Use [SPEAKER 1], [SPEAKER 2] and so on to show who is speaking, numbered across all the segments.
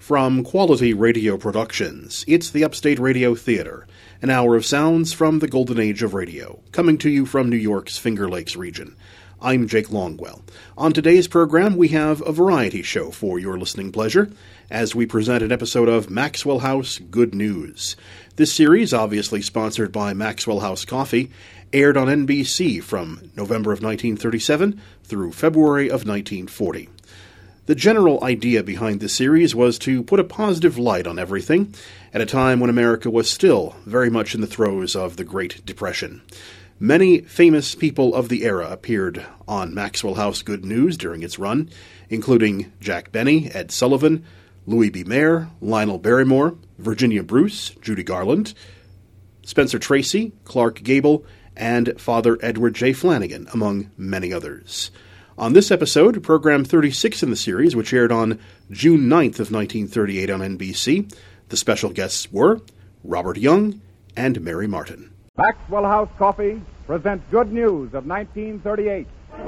[SPEAKER 1] From Quality Radio Productions, it's the Upstate Radio Theater, an hour of sounds from the golden age of radio, coming to you from New York's Finger Lakes region. I'm Jake Longwell. On today's program, we have a variety show for your listening pleasure, as we present an episode of Maxwell House Good News. This series, obviously sponsored by Maxwell House Coffee, aired on NBC from November of 1937 through February of 1940. The general idea behind the series was to put a positive light on everything at a time when America was still very much in the throes of the Great Depression. Many famous people of the era appeared on Maxwell House Good News during its run, including Jack Benny, Ed Sullivan, Louis B. Mayer, Lionel Barrymore, Virginia Bruce, Judy Garland, Spencer Tracy, Clark Gable, and Father Edward J. Flanagan, among many others. On this episode, program 36 in the series, which aired on June 9th of 1938 on NBC, the special guests were Robert Young and Mary Martin.
[SPEAKER 2] Maxwell House Coffee presents Good News of 1938.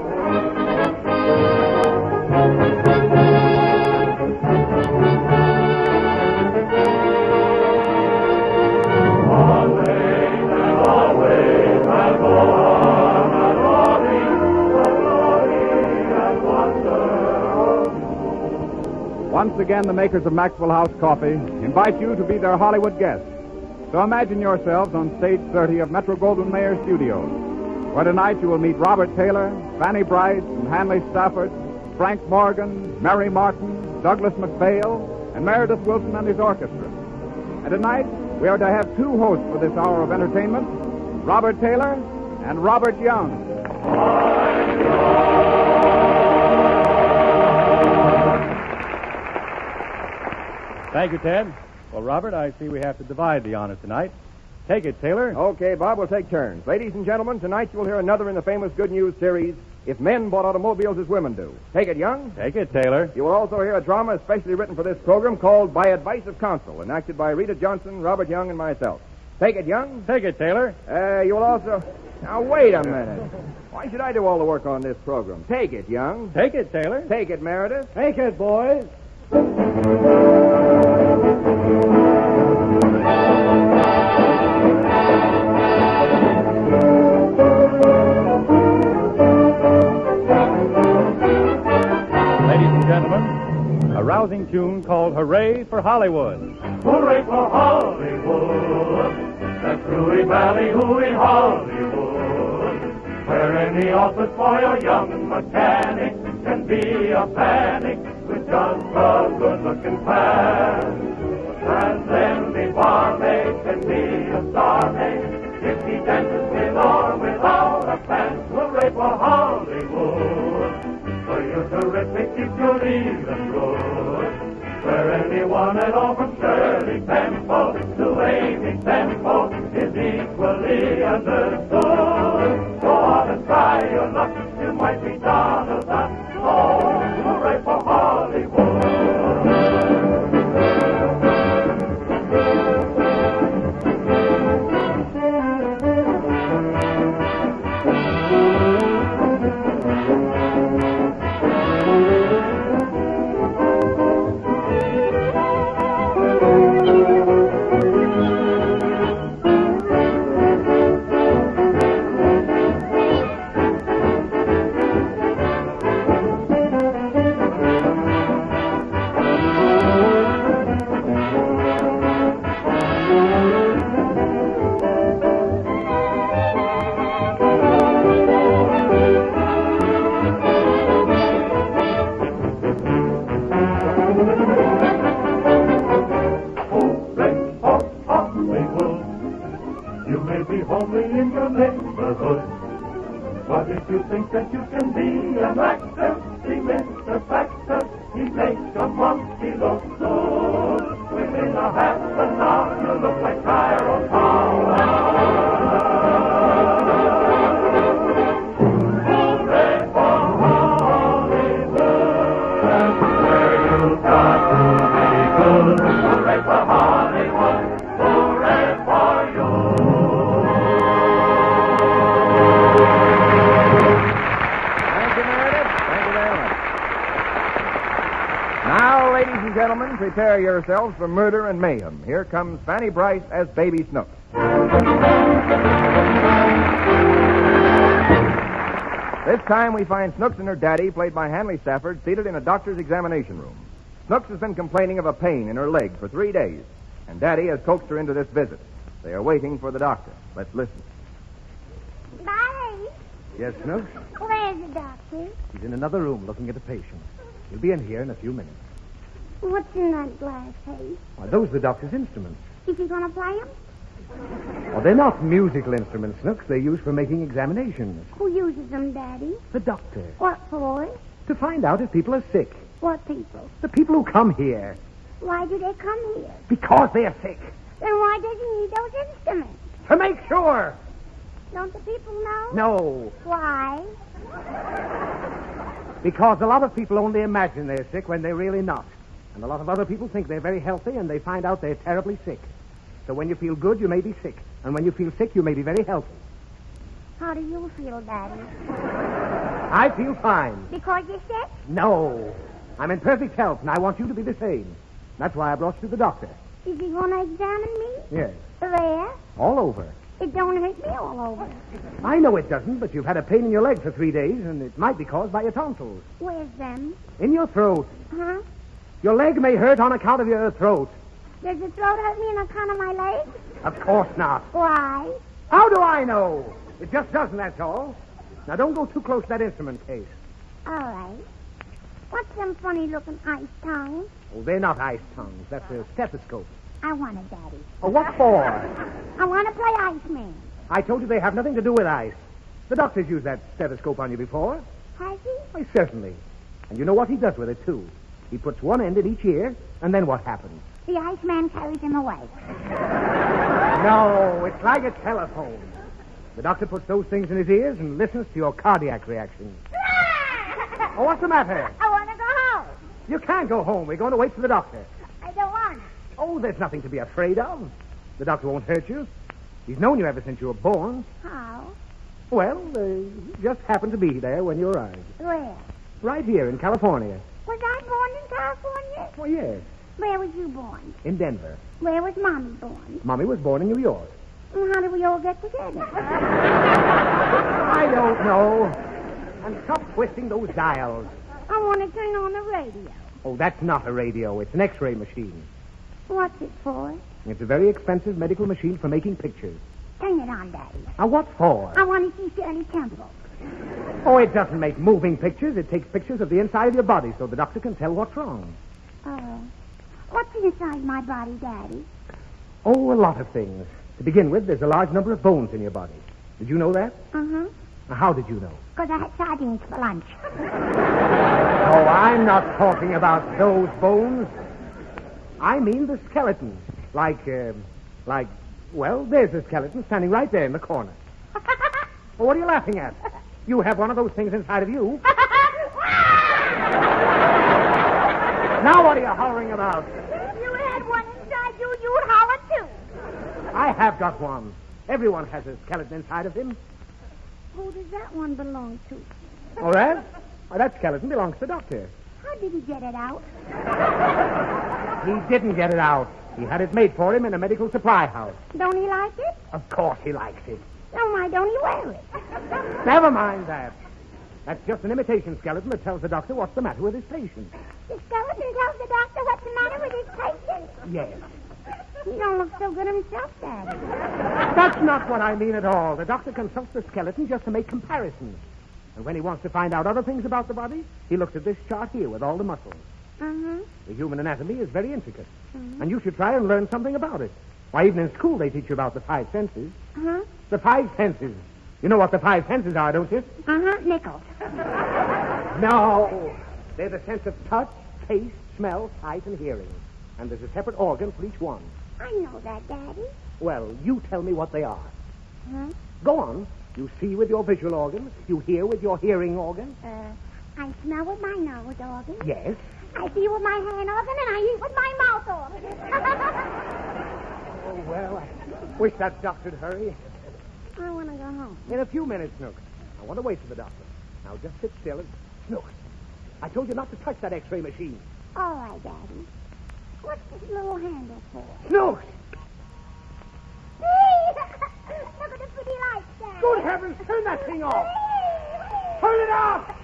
[SPEAKER 2] Once again, the makers of Maxwell House Coffee invite you to be their Hollywood guests. So imagine yourselves on stage 30 of Metro-Goldwyn-Mayer Studios, where tonight you will meet Robert Taylor, Fanny Brice, and Hanley Stafford, Frank Morgan, Mary Martin, Douglas MacPhail, and Meredith Wilson and his orchestra. And tonight, we are to have two hosts for this hour of entertainment, Robert Taylor and Robert Young.
[SPEAKER 3] Thank you, Ted. Well, Robert, I see we have to divide the honor tonight. Take it, Taylor.
[SPEAKER 4] Okay, Bob, we'll take turns. Ladies and gentlemen, tonight you'll hear another in the famous Good News series, If Men Bought Automobiles as Women Do. Take it, Young.
[SPEAKER 3] Take it, Taylor.
[SPEAKER 4] You will also hear a drama especially written for this program called By Advice of Counsel, enacted by Rita Johnson, Robert Young, and myself. Take it, Young.
[SPEAKER 3] Take it, Taylor.
[SPEAKER 4] You will also... Now, wait a minute. Why should I do all the work on this program? Take it, Young.
[SPEAKER 3] Take it, Taylor.
[SPEAKER 4] Take it, Meredith.
[SPEAKER 3] Take it, boys. A rousing tune called Hooray for Hollywood.
[SPEAKER 5] Hooray for Hollywood, that truly ballyhooing Hollywood, where any office boy or young mechanic can be a panic with just a good-looking plan. And then the barmaid can be a star maid if he dances with or without a plan. Hooray for Hollywood, for you're terrific if you're even good, where anyone at all from Shirley Temple to Amy Temple is equally understood. Go on and try your luck, you might be Donald Duck. Oh, hooray for Hollywood.
[SPEAKER 4] prepare yourselves for murder and mayhem. Here comes Fanny Bryce as Baby Snooks. This time we find Snooks and her daddy, played by Hanley Stafford, seated in a doctor's examination room. Snooks has been complaining of a pain in her leg for 3 days, and Daddy has coaxed her into this visit. They are waiting for the doctor. Let's listen.
[SPEAKER 6] Daddy,
[SPEAKER 7] Yes, Snooks?
[SPEAKER 6] where's the doctor?
[SPEAKER 7] He's in another room looking at a patient. He'll be in here in a few minutes.
[SPEAKER 6] What's in that glass case?
[SPEAKER 7] Why, those are the doctor's instruments.
[SPEAKER 6] Is he going to play them?
[SPEAKER 7] Well, they're not musical instruments, Snooks. They're used for making examinations.
[SPEAKER 6] Who uses them, Daddy?
[SPEAKER 7] The doctor.
[SPEAKER 6] What for?
[SPEAKER 7] To find out if people are sick.
[SPEAKER 6] What people?
[SPEAKER 7] The people who come here.
[SPEAKER 6] Why do they come here?
[SPEAKER 7] Because they're sick.
[SPEAKER 6] Then why does he need those instruments?
[SPEAKER 7] To make sure.
[SPEAKER 6] Don't the people know?
[SPEAKER 7] No.
[SPEAKER 6] Why?
[SPEAKER 7] Because a lot of people only imagine they're sick when they're really not. And a lot of other people think they're very healthy and they find out they're terribly sick. So when you feel good, you may be sick. And when you feel sick, you may be very healthy.
[SPEAKER 6] How do you feel, Daddy?
[SPEAKER 7] I feel fine.
[SPEAKER 6] Because you're sick?
[SPEAKER 7] No. I'm in perfect health, and I want you to be the same. That's why I brought you to the doctor.
[SPEAKER 6] Is he going to examine me?
[SPEAKER 7] Yes.
[SPEAKER 6] Where?
[SPEAKER 7] All over.
[SPEAKER 6] It don't hurt me all over.
[SPEAKER 7] I know it doesn't, but you've had a pain in your leg for 3 days, and it might be caused by your tonsils.
[SPEAKER 6] Where's them?
[SPEAKER 7] In your throat.
[SPEAKER 6] Huh?
[SPEAKER 7] Your leg may hurt on account of your throat.
[SPEAKER 6] Does the throat hurt me on account of my leg?
[SPEAKER 7] Of course not.
[SPEAKER 6] Why?
[SPEAKER 7] How do I know? It just doesn't, that's all. Now, don't go too close to that instrument case.
[SPEAKER 6] All right. What's them funny-looking ice tongues?
[SPEAKER 7] Oh, they're not ice tongues. That's a stethoscope.
[SPEAKER 6] I want it, Daddy.
[SPEAKER 7] Oh, what for?
[SPEAKER 6] I want to play Iceman.
[SPEAKER 7] I told you they have nothing to do with ice. The doctor's used that stethoscope on you before.
[SPEAKER 6] Has he?
[SPEAKER 7] Why, certainly. And you know what he does with it, too. He puts one end in each ear, and then what happens?
[SPEAKER 6] The Iceman carries him away.
[SPEAKER 7] No, it's like a telephone. The doctor puts those things in his ears and listens to your cardiac reactions. Oh, what's the matter?
[SPEAKER 6] I want to go home.
[SPEAKER 7] You can't go home. We're going to wait for the doctor.
[SPEAKER 6] I don't want to.
[SPEAKER 7] Oh, there's nothing to be afraid of. The doctor won't hurt you. He's known you ever since you were born.
[SPEAKER 6] How?
[SPEAKER 7] Well, just happened to be there when you arrived.
[SPEAKER 6] Where?
[SPEAKER 7] Right here in California.
[SPEAKER 6] Was I born in California?
[SPEAKER 7] Oh, yes.
[SPEAKER 6] Where was you born?
[SPEAKER 7] In Denver.
[SPEAKER 6] Where was Mommy born?
[SPEAKER 7] Mommy was born in New York.
[SPEAKER 6] And how did we all get together?
[SPEAKER 7] I don't know. And stop twisting those dials.
[SPEAKER 6] I want to turn on the radio.
[SPEAKER 7] Oh, that's not a radio. It's an X-ray machine.
[SPEAKER 6] What's it for?
[SPEAKER 7] It's a very expensive medical machine for making pictures.
[SPEAKER 6] Turn it on, Daddy.
[SPEAKER 7] Now, what for?
[SPEAKER 6] I want to see Shirley Temple.
[SPEAKER 7] Oh, it doesn't make moving pictures. It takes pictures of the inside of your body so the doctor can tell what's wrong.
[SPEAKER 6] What's inside my body, Daddy?
[SPEAKER 7] Oh, a lot of things. To begin with, there's a large number of bones in your body. Did you know that?
[SPEAKER 6] Uh-huh.
[SPEAKER 7] Now, how did you know?
[SPEAKER 6] Because I had sardines for lunch.
[SPEAKER 7] Oh, I'm not talking about those bones. I mean the skeleton. Well, there's a skeleton standing right there in the corner. Well, what are you laughing at? You have one of those things inside of you. Now what are you hollering about?
[SPEAKER 6] If you had one inside you, you'd holler too.
[SPEAKER 7] I have got one. Everyone has a skeleton inside of him.
[SPEAKER 6] Who does that one belong to?
[SPEAKER 7] All right? Well, that skeleton belongs to the doctor.
[SPEAKER 6] How did he get it out?
[SPEAKER 7] He didn't get it out. He had it made for him in a medical supply house.
[SPEAKER 6] Don't he like it?
[SPEAKER 7] Of course he likes it.
[SPEAKER 6] Then why don't he wear it?
[SPEAKER 7] Never mind that. That's just an imitation skeleton that tells the doctor what's the matter with his patient.
[SPEAKER 6] The skeleton tells the doctor what's the matter with his patient.
[SPEAKER 7] Yes.
[SPEAKER 6] He don't look so good himself, Daddy.
[SPEAKER 7] That's not what I mean at all. The doctor consults the skeleton just to make comparisons. And when he wants to find out other things about the body, he looks at this chart here with all the muscles.
[SPEAKER 6] Uh-huh.
[SPEAKER 7] The human anatomy is very intricate. And you should try and learn something about it. Why, even in school they teach you about the 5 senses.
[SPEAKER 6] Uh-huh.
[SPEAKER 7] The 5 senses. You know what the 5 senses are, don't you?
[SPEAKER 6] Uh-huh. Nickels.
[SPEAKER 7] No. They're the sense of touch, taste, smell, sight, and hearing. And there's a separate organ for each one.
[SPEAKER 6] I know that, Daddy.
[SPEAKER 7] Well, you tell me what they are.
[SPEAKER 6] Huh?
[SPEAKER 7] Go on. You see with your visual organ. You hear with your hearing organ.
[SPEAKER 6] I smell with my nose organ.
[SPEAKER 7] Yes.
[SPEAKER 6] I see with my hand organ, and I eat with my mouth organ.
[SPEAKER 7] Oh, well, I wish that doctor'd hurry.
[SPEAKER 6] I want to go home.
[SPEAKER 7] In a few minutes, Snooks. I want to wait for the doctor. Now, just sit still and... Snooks, I told you not to touch that X-ray machine.
[SPEAKER 6] All right, Daddy. handle for?
[SPEAKER 7] Snooks!
[SPEAKER 6] Look at the pretty lights, Dad.
[SPEAKER 7] Good heavens, turn that thing off! Turn it off!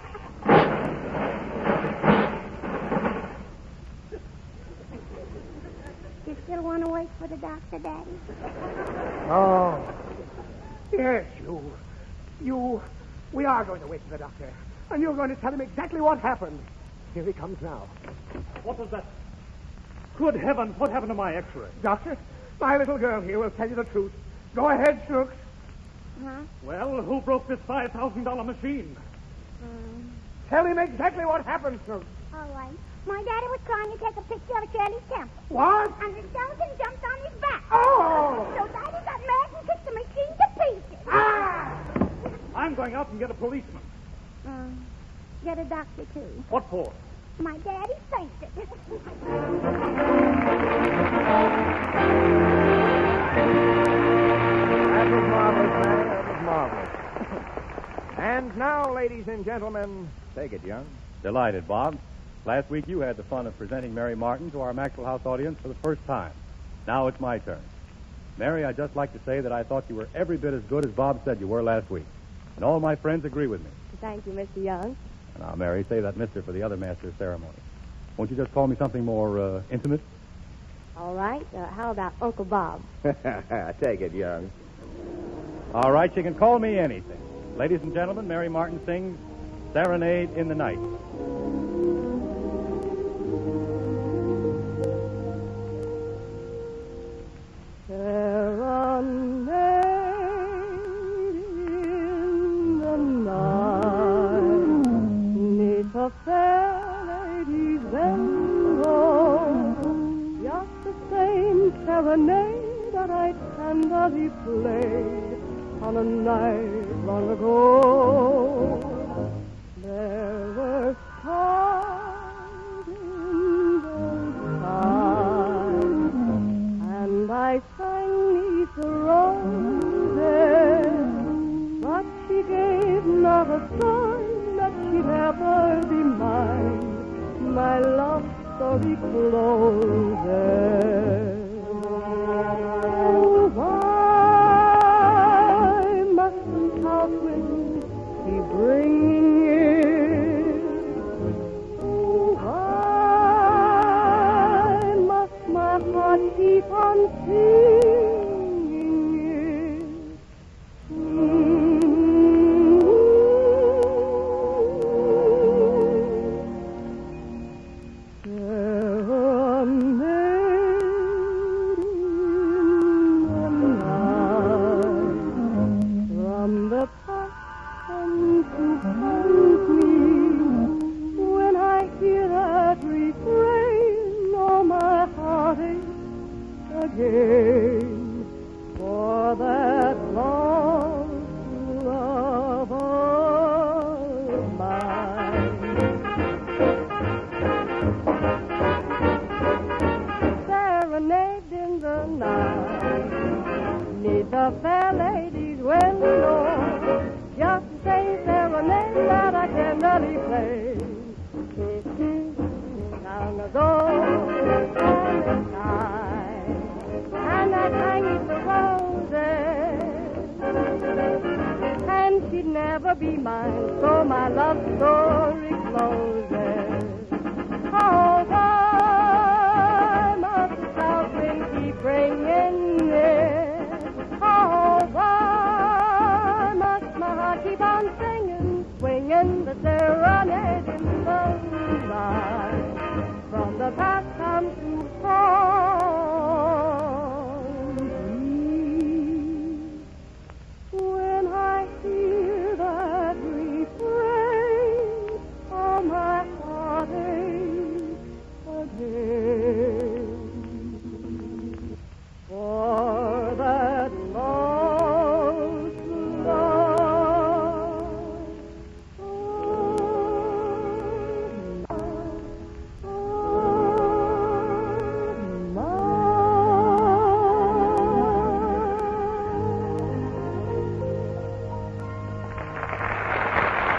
[SPEAKER 6] You still want to wait for the doctor, Daddy?
[SPEAKER 7] Oh. Yes, you. We are going to wait for the doctor. And you're going to tell him exactly what happened. Here he comes now.
[SPEAKER 3] What was that? Good heavens, what happened to my x-ray?
[SPEAKER 7] Doctor, my little girl here will tell you the truth. Go ahead, Snooks.
[SPEAKER 6] Huh?
[SPEAKER 3] Well, who broke this $5,000 machine?
[SPEAKER 7] Tell him exactly what happened, Snooks.
[SPEAKER 6] All right. My daddy was trying to take a picture of Shirley's temple.
[SPEAKER 7] What?
[SPEAKER 6] And the skeleton jumped on his back.
[SPEAKER 7] Oh!
[SPEAKER 6] So Daddy got mad and kicked the machine to pieces.
[SPEAKER 7] Ah!
[SPEAKER 3] I'm going out and get a policeman.
[SPEAKER 6] Get a doctor, too.
[SPEAKER 3] What for?
[SPEAKER 6] My daddy fainted.
[SPEAKER 4] That was marvelous, man. That was marvelous. And now, ladies and gentlemen, take it, Young.
[SPEAKER 3] Delighted, Bob. Last week you had the fun of presenting Mary Martin to our Maxwell House audience for the first time. Now it's my turn. Mary, I'd just like to say that I thought you were every bit as good as Bob said you were last week. And all my friends agree with me.
[SPEAKER 8] Thank you, Mr. Young.
[SPEAKER 3] Now, Mary, say that mister for the other master of ceremony. Won't you just call me something more intimate?
[SPEAKER 8] All right. How about Uncle Bob?
[SPEAKER 4] Take it, Young.
[SPEAKER 3] All right, you can call me anything. Ladies and gentlemen, Mary Martin sings Serenade in the Night.
[SPEAKER 8] Serenade that I tenderly played on a night long ago. There were stars in the sky, and I sang 'neath the roses, but she gave not a sign that she'd ever be mine. My love story closes. Why mustn't South Wind keep bringing it? Why must my heart keep on singing it? For that lost love of mine. Serenade in the night, 'neath the fair lady's window, just say serenade that I tenderly play. Long ago, and I sang the roses, and she'd never be mine, so my love story closes. Oh, why must South Wind keep bringing it? Oh, why must my heart keep on singing, swinging the serenade in the night? From the past comes to when I hear that refrain, oh, my heart aches again. For that lost love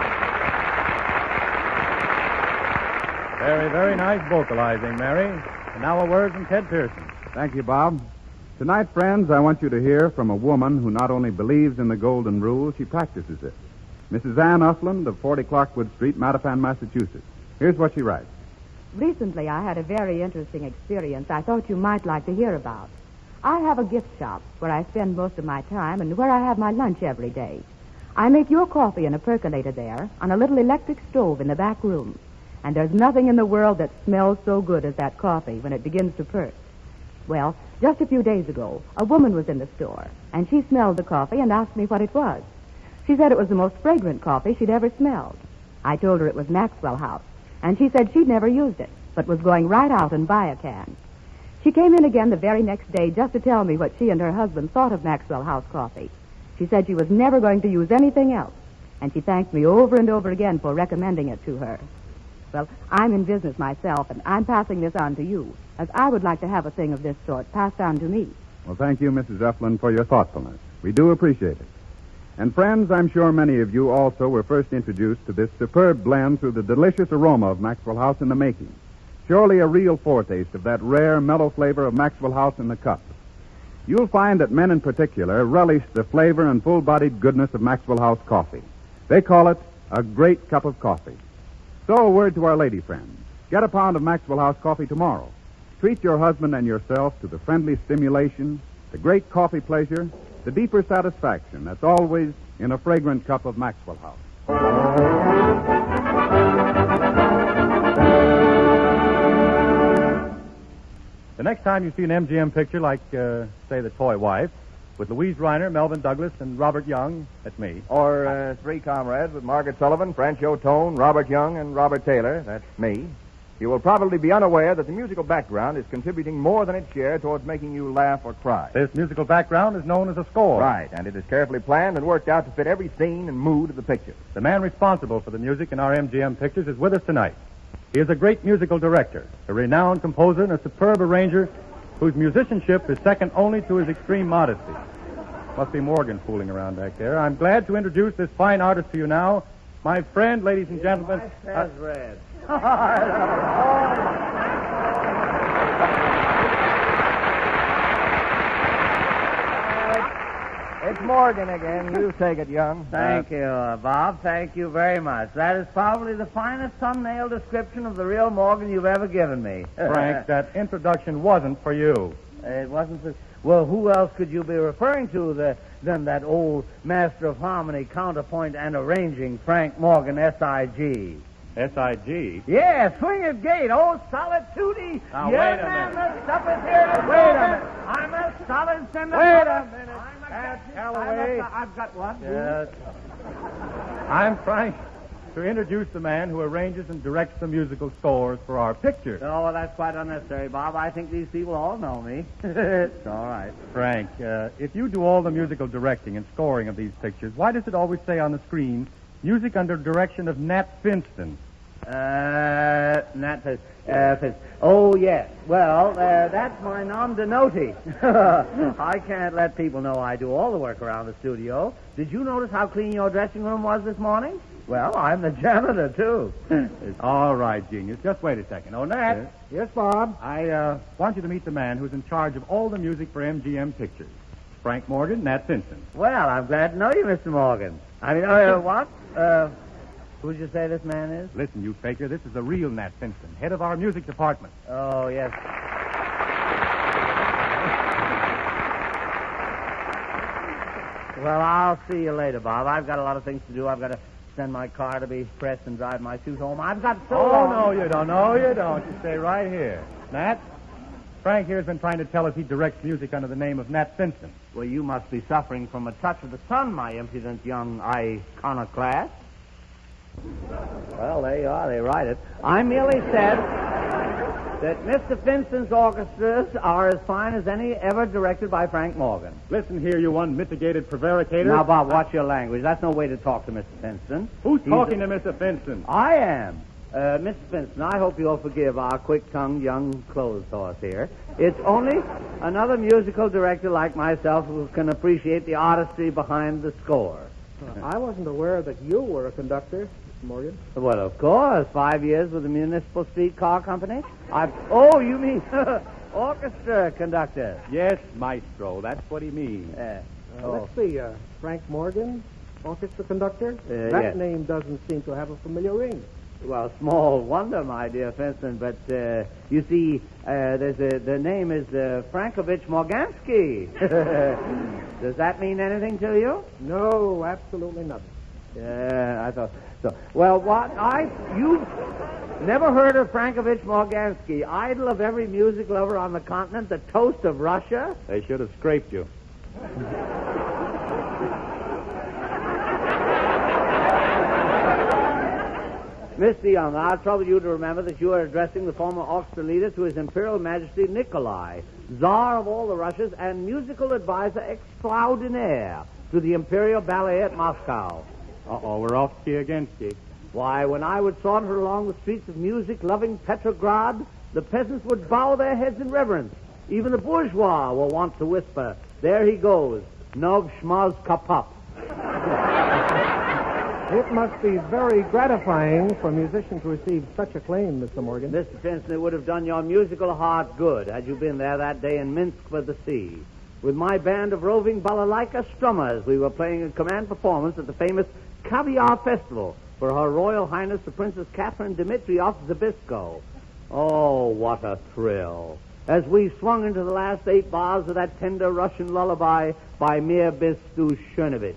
[SPEAKER 3] Very, very nice vocalizing, Mary. And now a word from Ted Pearson.
[SPEAKER 2] Thank you, Bob. Tonight, friends, I want you to hear from a woman who not only believes in the golden rule, she practices it. Mrs. Ann Usland of 40 Clarkwood Street, Mattapan, Massachusetts. Here's what she writes.
[SPEAKER 9] Recently, I had a very interesting experience I thought you might like to hear about. I have a gift shop where I spend most of my time and where I have my lunch every day. I make your coffee in a percolator there on a little electric stove in the back room. And there's nothing in the world that smells so good as that coffee when it begins to perk. Well, just a few days ago, a woman was in the store, and she smelled the coffee and asked me what it was. She said it was the most fragrant coffee she'd ever smelled. I told her it was Maxwell House, and she said she'd never used it, but was going right out and buy a can. She came in again the very next day just to tell me what she and her husband thought of Maxwell House coffee. She said she was never going to use anything else, and she thanked me over and over again for recommending it to her. Well, I'm in business myself, and I'm passing this on to you, as I would like to have a thing of this sort passed on to me.
[SPEAKER 2] Well, thank you, Mrs. Upland, for your thoughtfulness. We do appreciate it. And friends, I'm sure many of you also were first introduced to this superb blend through the delicious aroma of Maxwell House in the making. Surely a real foretaste of that rare, mellow flavor of Maxwell House in the cup. You'll find that men in particular relish the flavor and full-bodied goodness of Maxwell House coffee. They call it a great cup of coffee. So a word to our lady friends. Get a pound of Maxwell House coffee tomorrow. Treat your husband and yourself to the friendly stimulation, the great coffee pleasure, the deeper satisfaction that's always in a fragrant cup of Maxwell House.
[SPEAKER 3] The next time you see an MGM picture like, say, The Toy Wife, with Louise Reiner, Melvin Douglas, and Robert Young, that's me.
[SPEAKER 4] Or Three Comrades with Margaret Sullivan, Francho Tone, Robert Young, and Robert Taylor, that's me. You will probably be unaware that the musical background is contributing more than its share towards making you laugh or cry.
[SPEAKER 3] This musical background is known as a score.
[SPEAKER 4] Right, and it is carefully planned and worked out to fit every scene and mood of the picture.
[SPEAKER 3] The man responsible for the music in our MGM pictures is with us tonight. He is a great musical director, a renowned composer, and a superb arranger whose musicianship is second only to his extreme modesty. Must be Morgan fooling around back there. I'm glad to introduce this fine artist to you now. My friend, ladies and gentlemen.
[SPEAKER 10] Red.
[SPEAKER 4] It's Morgan again. You take it, Young.
[SPEAKER 10] Thank you, Bob. Thank you very much. That is probably the finest thumbnail description of the real Morgan you've ever given me.
[SPEAKER 3] Frank, that introduction wasn't for you.
[SPEAKER 10] It wasn't for... Well, who else could you be referring to than that old master of harmony, counterpoint, and arranging, Frank Morgan, S.I.G.?
[SPEAKER 3] S.I.G.?
[SPEAKER 10] Yeah, swing it gate. Oh, solid Tootie.
[SPEAKER 3] Now,
[SPEAKER 10] yeah,
[SPEAKER 3] wait a
[SPEAKER 10] man,
[SPEAKER 3] minute.
[SPEAKER 10] the stuff is here to
[SPEAKER 3] Wait a minute.
[SPEAKER 10] I'm a solid sender.
[SPEAKER 3] Wait a minute. Calloway.
[SPEAKER 10] I've got one.
[SPEAKER 3] Yes. I'm Frank, to introduce the man who arranges and directs the musical scores for our pictures.
[SPEAKER 10] Oh, well, that's quite unnecessary, Bob. I think these people all know me. It's all right.
[SPEAKER 3] Frank, if you do all the musical directing and scoring of these pictures, why does it always say on the screen, music under direction of Nat Finston?
[SPEAKER 10] Nat Finston. Oh, yes. Well, that's my nom de noti. I can't let people know I do all the work around the studio. Did you notice how clean your dressing room was this morning? Well, I'm the janitor, too.
[SPEAKER 3] All right, genius. Just wait a second. Oh, Nat.
[SPEAKER 7] Yes, Bob?
[SPEAKER 3] I want you to meet the man who's in charge of all the music for MGM pictures. Frank Morgan, Nat Finston.
[SPEAKER 10] Well, I'm glad to know you, Mr. Morgan. I mean, what? Who'd you say this man is?
[SPEAKER 3] Listen, you faker, this is the real Nat Finston, head of our music department.
[SPEAKER 10] Oh, yes. Well, I'll see you later, Bob. I've got a lot of things to do. I've got to send my car to be pressed and drive my suit home. I've got so long.
[SPEAKER 3] No, you don't. No, you don't. You stay right here. Nat, Frank here has been trying to tell us he directs music under the name of Nat Finston.
[SPEAKER 10] Well, you must be suffering from a touch of the sun, my impudent young iconoclast. Well, there you are. They write it. I merely said that Mr. Finston's orchestras are as fine as any ever directed by Frank Morgan.
[SPEAKER 3] Listen here, you unmitigated prevaricator.
[SPEAKER 10] Now, Bob, watch your language. That's no way to talk to Mr. Finston.
[SPEAKER 3] Who's talking to Mr. Finston?
[SPEAKER 10] I am. Mr. Finston, I hope you'll forgive our quick-tongued young clothes horse here. It's only another musical director like myself who can appreciate the artistry behind the score.
[SPEAKER 7] I wasn't aware that you were a conductor. Mr. Morgan?
[SPEAKER 10] Well, of course. 5 years with the Municipal Streetcar Company. Oh, you mean orchestra conductor?
[SPEAKER 3] Yes, maestro. That's what he means.
[SPEAKER 7] Let's see, Frank Morgan, orchestra conductor? That
[SPEAKER 10] yes.
[SPEAKER 7] name doesn't seem to have a familiar ring.
[SPEAKER 10] Well, small wonder, my dear Fenton, but you see, the name is Frankovich Morgansky. Does that mean anything to you?
[SPEAKER 7] No, absolutely nothing.
[SPEAKER 10] Yeah, I thought so. Well, you've never heard of Frankovich Morgansky, idol of every music lover on the continent, the toast of Russia?
[SPEAKER 3] They should have scraped you.
[SPEAKER 10] Mr. Young, I'll trouble you to remember that you are addressing the former orchestra leader to His Imperial Majesty Nikolai, Tsar of all the Russias and musical advisor extraordinaire to the Imperial Ballet at Moscow.
[SPEAKER 3] Uh-oh, we're off key again, Ski.
[SPEAKER 10] Why, when I would saunter along the streets of music-loving Petrograd, the peasants would bow their heads in reverence. Even the bourgeois were wont to whisper, "There he goes, Nov Shmaz Kapap."
[SPEAKER 7] It must be very gratifying for a musician to receive such acclaim, Mr. Morgan.
[SPEAKER 10] Mr. Fenton, it would have done your musical heart good had you been there that day in Minsk by the sea. With my band of roving balalaika strummers, we were playing a command performance at the famous Caviar Festival for Her Royal Highness the Princess Catherine Dmitrieff Zabisco. Oh, what a thrill. As we swung into the last 8 bars of that tender Russian lullaby by Mir Bistushevich.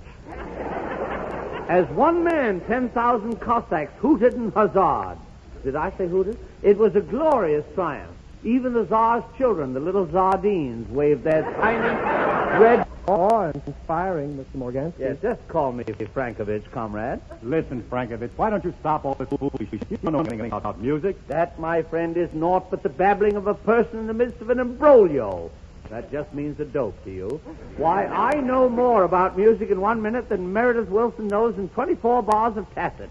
[SPEAKER 10] As one man, 10,000 Cossacks hooted and huzzaed. Did I say hooted? It was a glorious triumph. Even the Tsar's children, the little Tsardines, waved their tiny red...
[SPEAKER 7] Awe-inspiring, Mr. Morgansky.
[SPEAKER 10] Yes, just call me Frankovich, comrade.
[SPEAKER 3] Listen, Frankovich, why don't you stop all this foolishness? You don't know anything about music.
[SPEAKER 10] That, my friend, is naught but the babbling of a person in the midst of an imbroglio. That just means a dope to you. Why, I know more about music in 1 minute than Meredith Wilson knows in 24 bars of Tacit.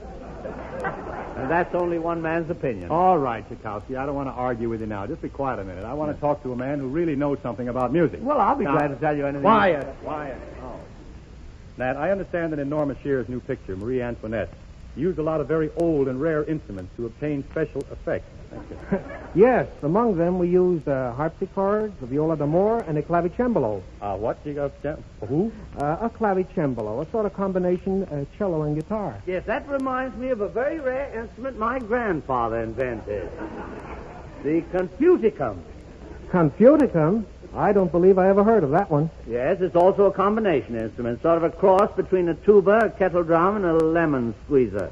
[SPEAKER 10] And that's only one man's opinion.
[SPEAKER 3] All right, Tchaikovsky, I don't want to argue with you now. Just be quiet a minute. I want to talk to a man who really knows something about music.
[SPEAKER 10] Well, I'll be glad to tell you anything.
[SPEAKER 3] Quiet. Oh. Nat, I understand that in Norma Shearer's new picture, Marie Antoinette, you used a lot of very old and rare instruments to obtain special effects.
[SPEAKER 7] Yes, among them we used a harpsichord, a viola d'amore, and a clavicembalo.
[SPEAKER 3] What? You got who?
[SPEAKER 7] A clavicembalo, a sort of combination cello and guitar.
[SPEAKER 10] Yes, that reminds me of a very rare instrument my grandfather invented. The confuticum.
[SPEAKER 7] Confuticum? I don't believe I ever heard of that one.
[SPEAKER 10] Yes, it's also a combination instrument, sort of a cross between a tuba, a kettle drum, and a lemon squeezer.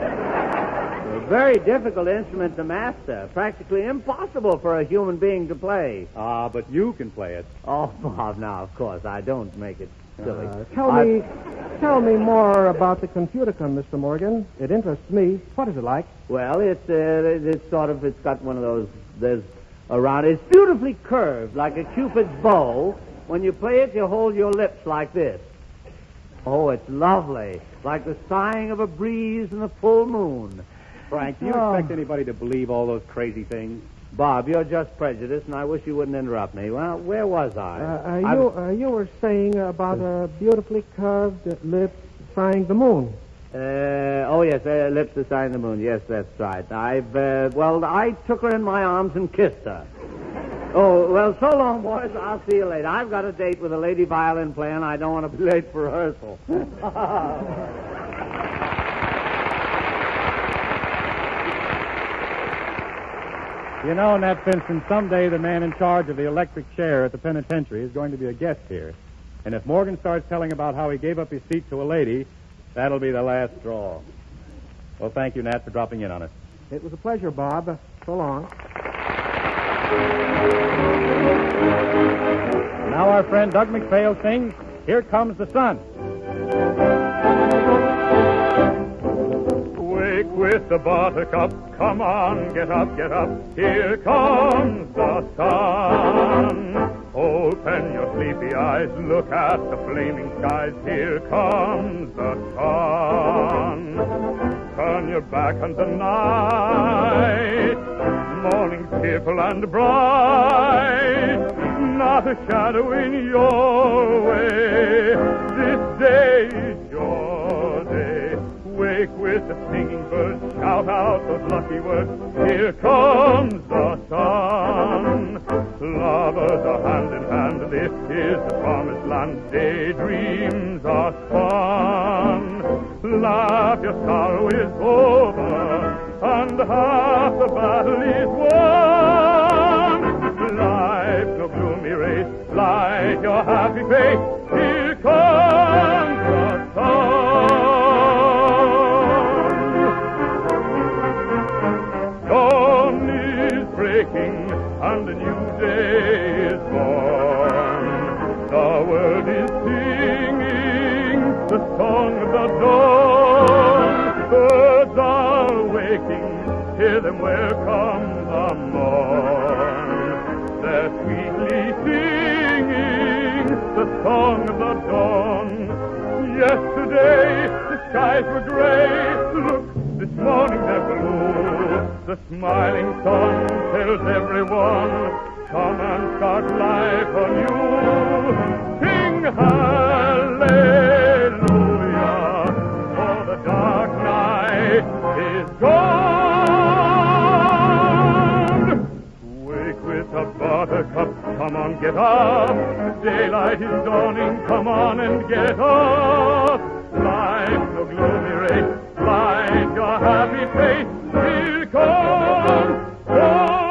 [SPEAKER 10] A very difficult instrument to master. Practically impossible for a human being to play.
[SPEAKER 3] But you can play it.
[SPEAKER 10] Oh, Bob, now, of course, I don't make it silly.
[SPEAKER 7] Tell me more about the confuticum, Mr. Morgan. It interests me. What is it like?
[SPEAKER 10] Well, it's got one of those, it's beautifully curved, like a Cupid's bow. When you play it, you hold your lips like this. Oh, it's lovely. Like the sighing of a breeze in the full moon.
[SPEAKER 3] Frank, do you expect anybody to believe all those crazy things?
[SPEAKER 10] Bob, you're just prejudiced, and I wish you wouldn't interrupt me. Well, where was I?
[SPEAKER 7] You were saying about a beautifully curved lips sighing the moon.
[SPEAKER 10] Yes, lips to sign the moon. Yes, that's right. I took her in my arms and kissed her. Oh, well, so long, boys. I'll see you later. I've got a date with a lady violin player, and I don't want to be late for rehearsal.
[SPEAKER 3] You know, Nat Vincent, someday the man in charge of the electric chair at the penitentiary is going to be a guest here. And if Morgan starts telling about how he gave up his seat to a lady, that'll be the last straw. Well, thank you, Nat, for dropping in on us.
[SPEAKER 7] It was a pleasure, Bob. So long.
[SPEAKER 3] Now our friend Doug McPhail sings, "Here Comes the Sun."
[SPEAKER 5] Wake with the buttercup, come on, get up, here comes the sun. Open your sleepy eyes, look at the flaming skies, here comes the sun. Turn your back on the night, morning tearful and bright, not a shadow in your way, this day is your day. Wake Wake with the singing birds, shout out those lucky words. Here comes the sun. Lovers are hand in hand, this is the promised land. Daydreams are spun. Laugh, your sorrow is over, and half the battle is won. Life's no gloomy race, light your happy face. Here comes the sun. Dawn is breaking, and a new day is born. The world is singing the song of the dawn. Birds are waking, hear them welcome the morn. They're sweetly singing the song of the dawn. Yesterday the skies were gray, look, this morning they're blue. The smiling sun tells everyone, come and start life anew. Sing hallelujah, for the dark night is gone. Wake with a buttercup, come on, get up. Daylight is dawning, come on and get up. Life's no gloomy race, light your happy face. Here comes the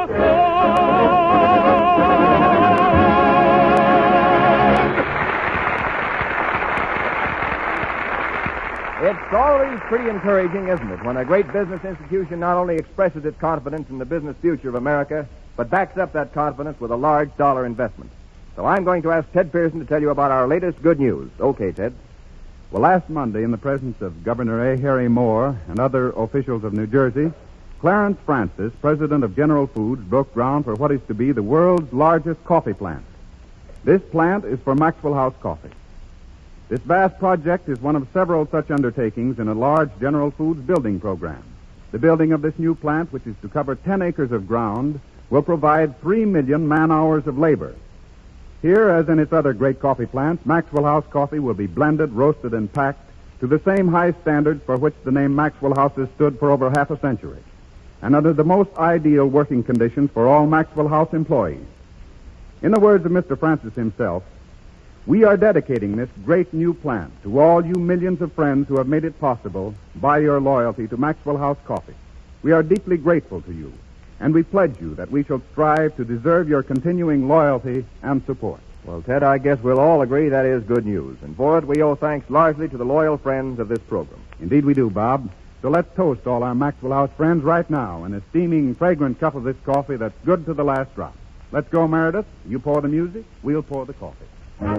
[SPEAKER 4] It's always pretty encouraging, isn't it, when a great business institution not only expresses its confidence in the business future of America, but backs up that confidence with a large dollar investment. So I'm going to ask Ted Pearson to tell you about our latest good news. Okay, Ted.
[SPEAKER 2] Well, last Monday, in the presence of Governor A. Harry Moore and other officials of New Jersey, Clarence Francis, president of General Foods, broke ground for what is to be the world's largest coffee plant. This plant is for Maxwell House Coffee. This vast project is one of several such undertakings in a large General Foods building program. The building of this new plant, which is to cover 10 acres of ground, will provide 3 million man-hours of labor. Here, as in its other great coffee plants, Maxwell House Coffee will be blended, roasted, and packed to the same high standards for which the name Maxwell House has stood for over half a century, and under the most ideal working conditions for all Maxwell House employees. In the words of Mr. Francis himself, we are dedicating this great new plant to all you millions of friends who have made it possible by your loyalty to Maxwell House Coffee. We are deeply grateful to you, and we pledge you that we shall strive to deserve your continuing loyalty and support.
[SPEAKER 4] Well, Ted, I guess we'll all agree that is good news, and for it we owe thanks largely to the loyal friends of this program.
[SPEAKER 2] Indeed we do, Bob. So let's toast all our Maxwell House friends right now in a steaming, fragrant cup of this coffee that's good to the last drop. Let's go, Meredith. You pour the music, we'll pour the coffee.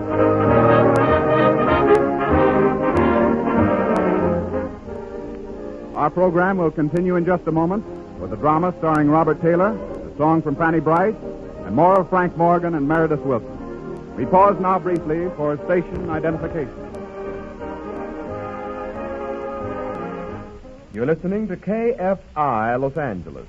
[SPEAKER 2] Our program will continue in just a moment with a drama starring Robert Taylor, a song from Fanny Brice, and more of Frank Morgan and Meredith Wilson. We pause now briefly for station identification.
[SPEAKER 11] You're listening to KFI Los Angeles.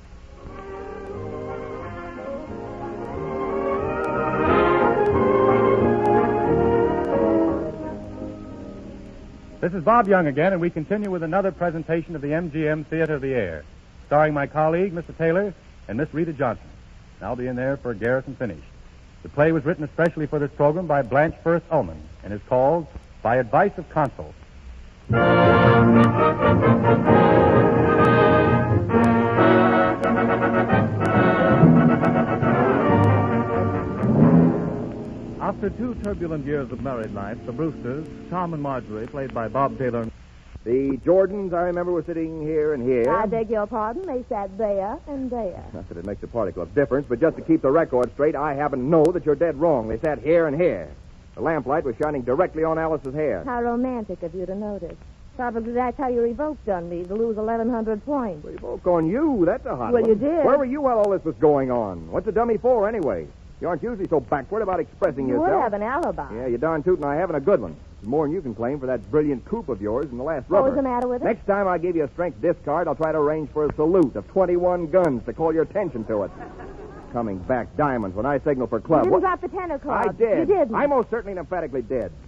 [SPEAKER 3] This is Bob Young again, and we continue with another presentation of the MGM Theater of the Air, starring my colleague, Mr. Taylor, and Miss Rita Johnson. And I'll be in there for Garrison Finish. The play was written especially for this program by Blanche Firth Ullman and is called By Advice of Consul.
[SPEAKER 11] After 2 turbulent years of married life, the Brewsters, Tom and Marjorie, played by Bob Taylor.
[SPEAKER 4] The Jordans, I remember, were sitting here and here.
[SPEAKER 12] I beg your pardon. They sat there and there.
[SPEAKER 4] Not that it makes a particle of difference, but just to keep the record straight, I happen to know that you're dead wrong. They sat here and here. The lamplight was shining directly on Alice's hair.
[SPEAKER 12] How romantic of you to notice. Probably that's how you revoked on me, to lose 1,100 points.
[SPEAKER 4] Revoke on you? That's a hot
[SPEAKER 12] Well,
[SPEAKER 4] one.
[SPEAKER 12] you did.
[SPEAKER 4] Where were you while all this was going on? What's a dummy for, anyway? You aren't usually so backward about expressing
[SPEAKER 12] You
[SPEAKER 4] yourself.
[SPEAKER 12] would have an alibi.
[SPEAKER 4] Yeah, you darn tootin' I haven't a good one. It's more than you can claim for that brilliant coup of yours in the last
[SPEAKER 12] What
[SPEAKER 4] rubber.
[SPEAKER 12] was the matter with it?
[SPEAKER 4] Next time I give you a strength discard, I'll try to arrange for a salute of 21 guns to call your attention to it. Coming back diamonds when I signal for club.
[SPEAKER 12] You didn't drop the tenor club.
[SPEAKER 4] I did.
[SPEAKER 12] You didn't.
[SPEAKER 4] I most certainly and emphatically did.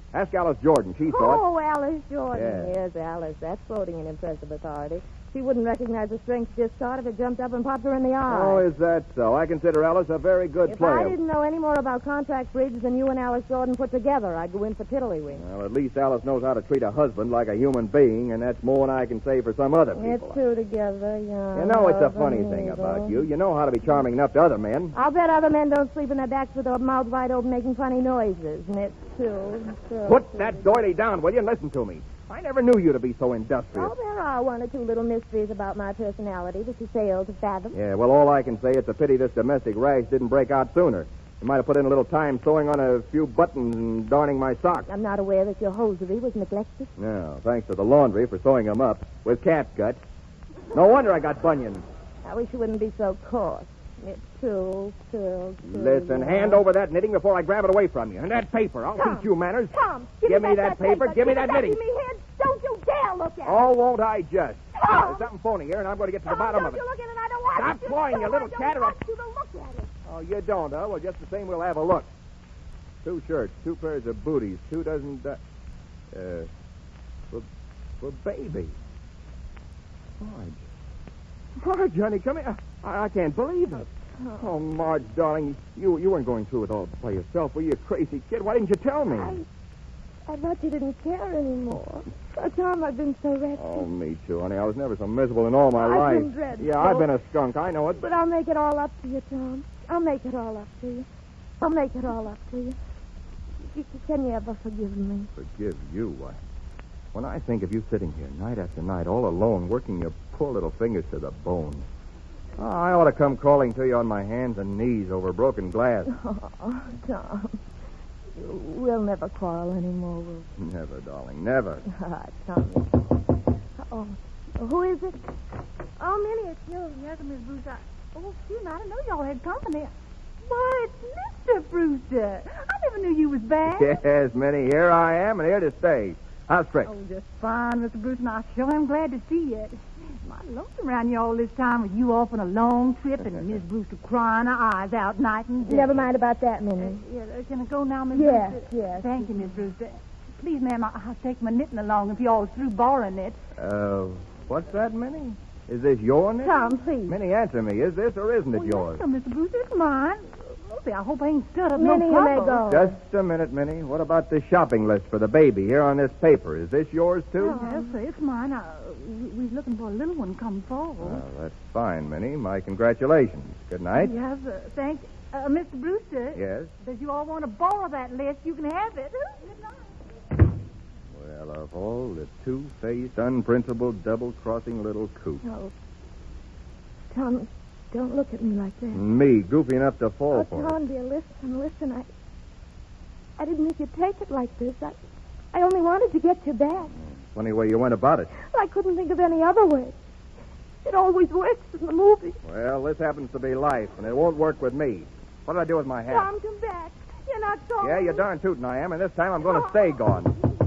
[SPEAKER 4] Ask Alice Jordan. She saw it.
[SPEAKER 12] Oh, Alice Jordan.
[SPEAKER 4] Yeah.
[SPEAKER 12] Yes, Alice. That's quoting an impressive authority. She wouldn't recognize a strength discard if it jumped up and popped her in the eye.
[SPEAKER 4] Oh, is that so? I consider Alice a very good
[SPEAKER 12] If
[SPEAKER 4] player.
[SPEAKER 12] I didn't know any more about contract bridge than you and Alice Jordan put together, I'd go in for tiddlywink.
[SPEAKER 4] Well, at least Alice knows how to treat a husband like a human being, and that's more than I can say for some other people.
[SPEAKER 12] It's two together, yeah.
[SPEAKER 4] You know, it's a funny thing about you. You know how to be charming enough to other men.
[SPEAKER 12] I'll bet other men don't sleep in their backs with their mouths wide open making funny noises. And it's true.
[SPEAKER 4] Put that doily down, will you, and listen to me. I never knew you to be so industrious.
[SPEAKER 12] Oh, there are one or two little mysteries about my personality that you fail to fathom.
[SPEAKER 4] Yeah, well, all I can say, it's a pity this domestic rash didn't break out sooner. You might have put in a little time sewing on a few buttons and darning my socks.
[SPEAKER 12] I'm not aware that your hosiery was neglected.
[SPEAKER 4] No, thanks to the laundry for sewing them up with cat's guts. No wonder I got bunions.
[SPEAKER 12] I wish you wouldn't be so coarse. It's true.
[SPEAKER 4] Listen, hand over that knitting before I grab it away from you. And that paper. I'll teach you manners.
[SPEAKER 12] Tom,
[SPEAKER 4] give me that paper. Give me that knitting.
[SPEAKER 12] Give me head. Don't you dare look at it.
[SPEAKER 4] Oh, won't I just?
[SPEAKER 12] Tom!
[SPEAKER 4] There's something phony here, and I'm going to get to the bottom of it.
[SPEAKER 12] Don't you look at it. I don't want
[SPEAKER 4] Stop
[SPEAKER 12] you
[SPEAKER 4] clawing, you little chatter.
[SPEAKER 12] I don't want you to look at it.
[SPEAKER 4] Oh, you don't, huh? Well, just the same, we'll have a look. 2 shirts, 2 pairs of booties, 2 dozen... for baby. Marge, honey, come here. I can't believe it. Oh, Marge, darling, you weren't going through it all by yourself, were you, crazy kid? Why didn't you tell me?
[SPEAKER 12] I thought you didn't care anymore. Oh, Tom, I've been so wretched.
[SPEAKER 4] Oh, me too, honey. I was never so miserable in all my life.
[SPEAKER 12] I've been dreadful.
[SPEAKER 4] Yeah, I've been a skunk. I know it.
[SPEAKER 12] But I'll make it all up to you, Tom. I'll make it all up to you. I'll make it all up to you. Can you ever forgive me?
[SPEAKER 4] Forgive you? When I think of you sitting here night after night, all alone, working your poor little fingers to the bone. Oh, I ought to come crawling to you on my hands and knees over broken glass.
[SPEAKER 12] Oh, Tom. We'll never quarrel anymore, will we?
[SPEAKER 4] Never, darling, never.
[SPEAKER 12] Tommy. Oh, who is it?
[SPEAKER 13] Oh, Minnie, it's you. Yes, Miss Brewster. Oh, excuse me, I didn't know y'all had company. Why, it's Mr. Brewster. I never knew you was back.
[SPEAKER 4] Yes, Minnie, here I am and here to stay. How's Trick?
[SPEAKER 13] Oh, just fine, Mr. Brewster, and I sure am glad to see you. My lonesome around you all this time with you off on a long trip and Miss Brewster crying her eyes out night and day.
[SPEAKER 12] Never mind about that, Minnie.
[SPEAKER 13] Can I go now, Miss
[SPEAKER 12] Yes,
[SPEAKER 13] Brewster?
[SPEAKER 12] yes.
[SPEAKER 13] Thank you, Miss Brewster. Please, ma'am, I'll take my knitting along if y'all through borrowing it.
[SPEAKER 4] What's that, Minnie? Is this your knitting?
[SPEAKER 12] Tom, please.
[SPEAKER 4] Minnie, answer me. Is this or isn't it yours?
[SPEAKER 13] Yes, Mr. Brewster, it's mine. Okay, I hope I ain't stirred up
[SPEAKER 12] Minnie,
[SPEAKER 13] no
[SPEAKER 12] you may
[SPEAKER 13] trouble.
[SPEAKER 12] go.
[SPEAKER 4] Just a minute, Minnie. What about the shopping list for the baby here on this paper? Is this yours, too?
[SPEAKER 13] Yes, sir, it's mine. We're looking for a little one come forward.
[SPEAKER 4] Oh, that's fine, Minnie. My congratulations. Good night.
[SPEAKER 13] Yes, sir. Thank you. Mr. Brewster.
[SPEAKER 4] Yes?
[SPEAKER 13] If you all want to borrow that list, you can have it. Good night.
[SPEAKER 4] Well, of all the two-faced, unprincipled, double-crossing little coot.
[SPEAKER 12] No. Tom, don't look at me like that.
[SPEAKER 4] Me, goofy enough to fall for it.
[SPEAKER 12] Tom, dear, listen. I didn't think you'd take it like this. I only wanted to get you back.
[SPEAKER 4] Funny way you went about it.
[SPEAKER 12] I couldn't think of any other way. It always works in the movies.
[SPEAKER 4] Well, this happens to be life, and it won't work with me. What did I do with my hat?
[SPEAKER 12] Tom, come back. You're not going.
[SPEAKER 4] Yeah, you're darn tootin' I am, and this time I'm going to stay gone.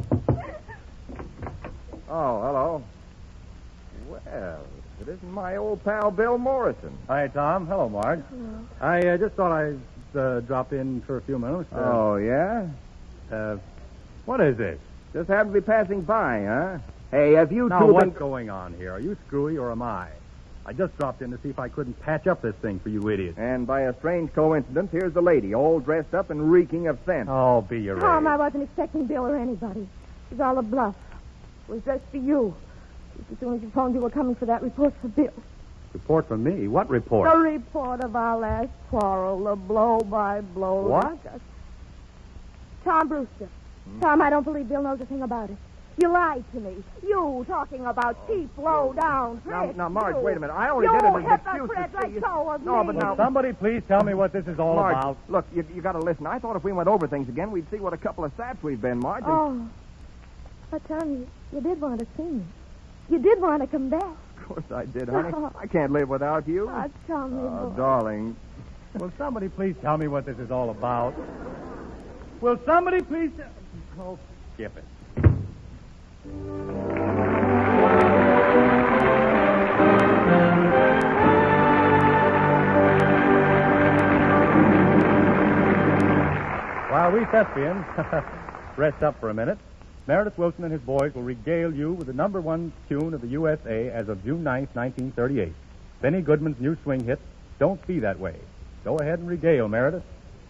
[SPEAKER 4] Oh, hello. Well, it isn't my old pal Bill Morrison.
[SPEAKER 3] Hi, Tom. Hello, Marge.
[SPEAKER 12] Hello.
[SPEAKER 3] I just thought I'd drop in for a few minutes.
[SPEAKER 4] Oh, yeah?
[SPEAKER 3] What is this?
[SPEAKER 4] Just happened to be passing by, huh? Hey, have you
[SPEAKER 3] Now,
[SPEAKER 4] two
[SPEAKER 3] what's
[SPEAKER 4] been...
[SPEAKER 3] going on here? Are you screwy or am I? I just dropped in to see if I couldn't patch up this thing for you idiots.
[SPEAKER 4] And by a strange coincidence, here's the lady, all dressed up and reeking of scent.
[SPEAKER 3] Oh, be your
[SPEAKER 12] Tom,
[SPEAKER 3] age.
[SPEAKER 12] I wasn't expecting Bill or anybody. It was all a bluff. It was just for you. Just as soon as you phoned, you were coming for that report for Bill.
[SPEAKER 3] Report from me? What report?
[SPEAKER 12] The report of our last quarrel, the blow-by-blow.
[SPEAKER 3] What?
[SPEAKER 12] Tom Brewster. Tom, I don't believe Bill knows a thing about it. You lied to me. You talking about cheap, low-down tricks.
[SPEAKER 4] Now, Marge,
[SPEAKER 12] you.
[SPEAKER 4] wait a minute. I only
[SPEAKER 12] you
[SPEAKER 4] did it as an
[SPEAKER 12] hypocrite,
[SPEAKER 4] excuse to see you.
[SPEAKER 12] let go of
[SPEAKER 4] No,
[SPEAKER 12] me.
[SPEAKER 4] but now...
[SPEAKER 3] Will somebody please tell me what this is all
[SPEAKER 4] Marge,
[SPEAKER 3] about?
[SPEAKER 4] look, you got to listen. I thought if we went over things again, we'd see what a couple of saps we've been, Marge.
[SPEAKER 12] Oh. But, Tom, you did want to see me. You did want to come back.
[SPEAKER 4] Of course I did, honey. I can't live without you.
[SPEAKER 12] Oh, Tommy, boy.
[SPEAKER 4] Darling.
[SPEAKER 3] Will somebody please tell me what this is all about? Will somebody please... Oh, skip it. While we thespians Rest up for a minute. Meredith Wilson and his boys will regale you with the #1 tune of the USA as of June 9th, 1938. Benny Goodman's new swing hit, Don't Be That Way. Go ahead and regale, Meredith.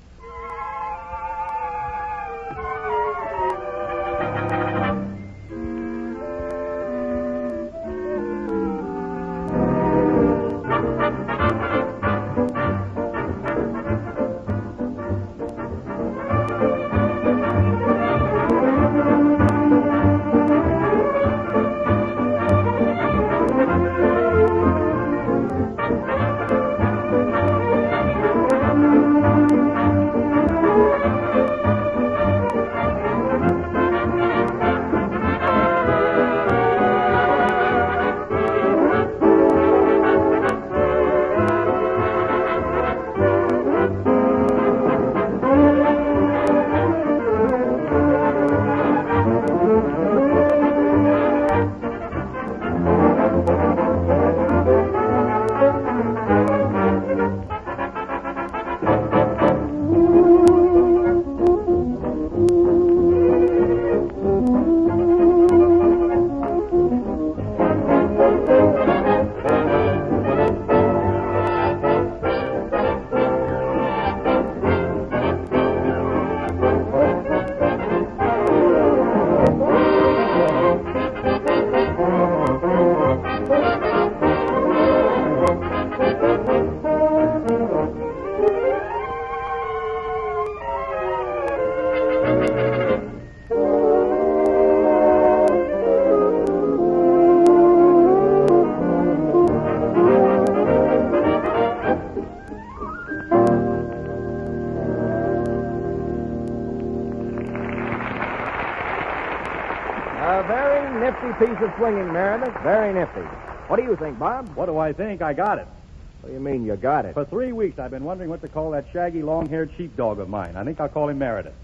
[SPEAKER 4] A very nifty piece of swinging, Meredith. Very nifty. What do you think, Bob?
[SPEAKER 3] What do I think? I got it.
[SPEAKER 4] What do you mean you got it?
[SPEAKER 3] For 3 weeks, I've been wondering what to call that shaggy, long-haired sheepdog of mine. I think I'll call him Meredith.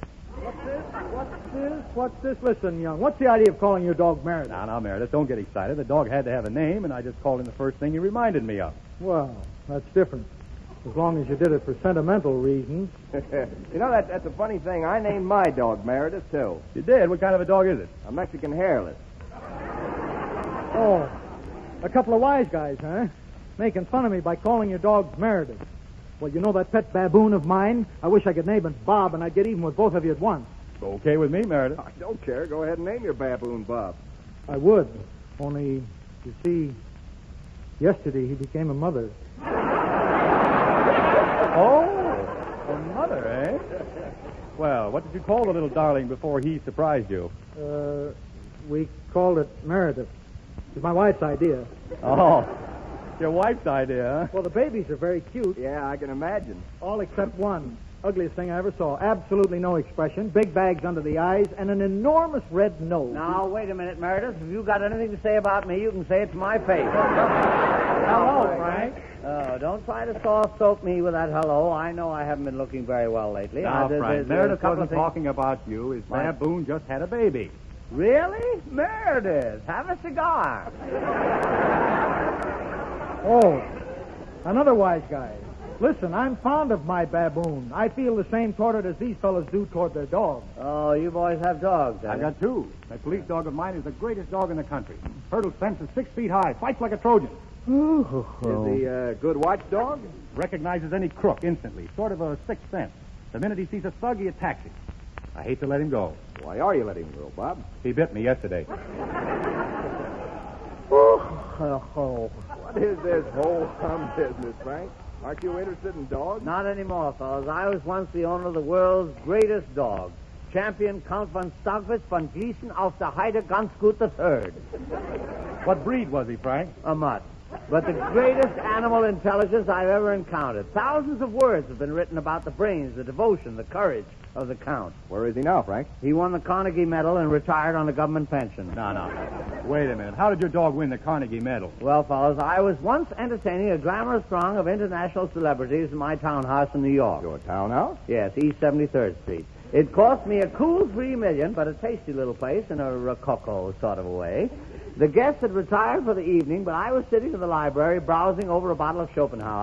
[SPEAKER 14] What's this? Listen, young, what's the idea of calling your dog Meredith?
[SPEAKER 3] Now, Meredith, don't get excited. The dog had to have a name, and I just called him the first thing he reminded me of.
[SPEAKER 14] Well, that's different. As long as you did it for sentimental reasons.
[SPEAKER 4] You know, that's a funny thing. I named my dog Meredith, too.
[SPEAKER 3] You did? What kind of a dog is it?
[SPEAKER 4] A Mexican hairless.
[SPEAKER 14] Oh, a couple of wise guys, huh? Making fun of me by calling your dog Meredith. Well, you know that pet baboon of mine? I wish I could name it Bob, and I'd get even with both of you at once.
[SPEAKER 3] Okay with me, Meredith.
[SPEAKER 4] I don't care. Go ahead and name your baboon Bob.
[SPEAKER 14] I would. Only, you see, yesterday he became a mother.
[SPEAKER 3] Oh, a mother, eh? Well, what did you call the little darling before he surprised you?
[SPEAKER 14] We called it Meredith. It was my wife's idea.
[SPEAKER 3] Oh, your wife's idea, huh?
[SPEAKER 14] Well, the babies are very cute.
[SPEAKER 4] Yeah, I can imagine.
[SPEAKER 14] All except one. Ugliest thing I ever saw. Absolutely no expression. Big bags under the eyes and an enormous red nose.
[SPEAKER 10] Now, wait a minute, Meredith. If you've got anything to say about me, you can say it to my face.
[SPEAKER 14] Hello, Frank.
[SPEAKER 10] Oh, don't try to soft-soap me with that hello. I know I haven't been looking very well lately.
[SPEAKER 3] Now, Frank, Meredith wasn't
[SPEAKER 10] things...
[SPEAKER 3] talking about you. His baboon just had a baby.
[SPEAKER 10] Really? Meredith, have a cigar.
[SPEAKER 14] Oh, another wise guy. Listen, I'm fond of my baboon. I feel the same toward it as these fellas do toward their dog.
[SPEAKER 10] Oh, you boys have dogs,
[SPEAKER 3] I've got two. That police dog of mine is the greatest dog in the country. Hurdles fences 6 feet high, fights like a Trojan.
[SPEAKER 4] Is he a good watchdog?
[SPEAKER 3] Recognizes any crook instantly, sort of a sixth sense. The minute he sees a thug, he attacks him. I hate to let him go.
[SPEAKER 4] Why are you letting him go, Bob?
[SPEAKER 3] He bit me yesterday.
[SPEAKER 4] What is this whole hum business, Frank? Aren't you interested in dogs?
[SPEAKER 10] Not anymore, fellas. I was once the owner of the world's greatest dog. Champion Count von Stockwitz von Gleason auf der Heide ganz gut III.
[SPEAKER 3] What breed was he, Frank?
[SPEAKER 10] A mutt. But the greatest animal intelligence I've ever encountered. Thousands of words have been written about the brains, the devotion, the courage of the Count.
[SPEAKER 4] Where is he now, Frank?
[SPEAKER 10] He won the Carnegie Medal and retired on a government pension.
[SPEAKER 3] No. Wait a minute. How did your dog win the Carnegie Medal?
[SPEAKER 10] Well, fellas, I was once entertaining a glamorous throng of international celebrities in my townhouse in New York.
[SPEAKER 4] Your townhouse?
[SPEAKER 10] Yes, East 73rd Street. It cost me a cool $3 million, but a tasty little place in a rococo sort of a way. The guests had retired for the evening, but I was sitting in the library browsing over a bottle of Schopenhauer,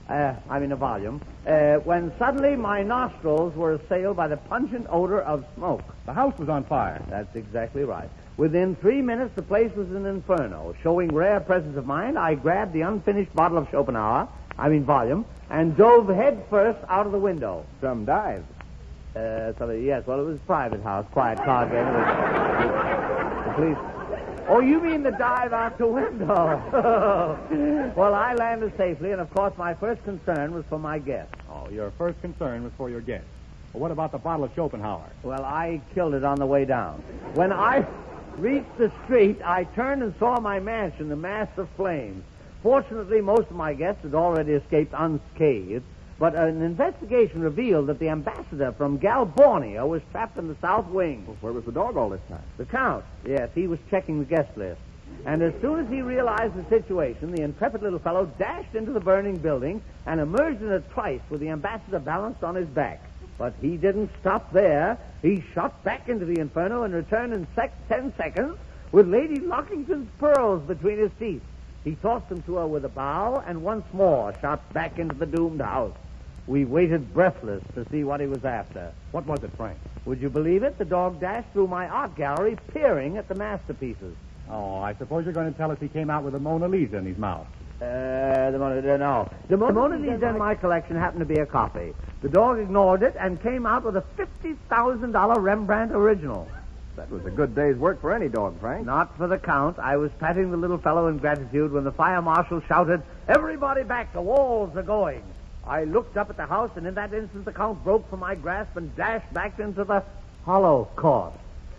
[SPEAKER 10] a volume, when suddenly my nostrils were assailed by the pungent odor of smoke.
[SPEAKER 3] The house was on fire.
[SPEAKER 10] That's exactly right. Within 3 minutes, the place was an inferno. Showing rare presence of mind, I grabbed the unfinished bottle of Schopenhauer, volume, and dove head first out of the window.
[SPEAKER 4] Some dive.
[SPEAKER 10] Yes, well, it was a private house, quiet card game. The police. Oh, you mean the dive out the window? Well, I landed safely, and of course my first concern was for my guest.
[SPEAKER 3] Oh, your first concern was for your guest. Well, what about the bottle of Schopenhauer?
[SPEAKER 10] Well, I killed it on the way down. When I reached the street, I turned and saw my mansion, a mass of flames. Fortunately, most of my guests had already escaped unscathed, but an investigation revealed that the ambassador from Galborneo was trapped in the south wing.
[SPEAKER 4] Well, where was the dog all this time?
[SPEAKER 10] The Count, yes, he was checking the guest list. And as soon as he realized the situation, the intrepid little fellow dashed into the burning building and emerged in a trice with the ambassador balanced on his back. But he didn't stop there. He shot back into the inferno and returned in 10 seconds with Lady Lockington's pearls between his teeth. He tossed them to her with a bow and once more shot back into the doomed house. We waited breathless to see what he was after.
[SPEAKER 3] What was it, Frank?
[SPEAKER 10] Would you believe it? The dog dashed through my art gallery, peering at the masterpieces.
[SPEAKER 3] Oh, I suppose you're going to tell us he came out with a Mona Lisa in his mouth.
[SPEAKER 10] The Mona Lisa in my collection happened to be a copy. The dog ignored it and came out with a $50,000 Rembrandt original.
[SPEAKER 4] That was a good day's work for any dog, Frank.
[SPEAKER 10] Not for the Count. I was patting the little fellow in gratitude when the fire marshal shouted, "Everybody back, the walls are going." I looked up at the house, and in that instant the Count broke from my grasp and dashed back into the Holocaust.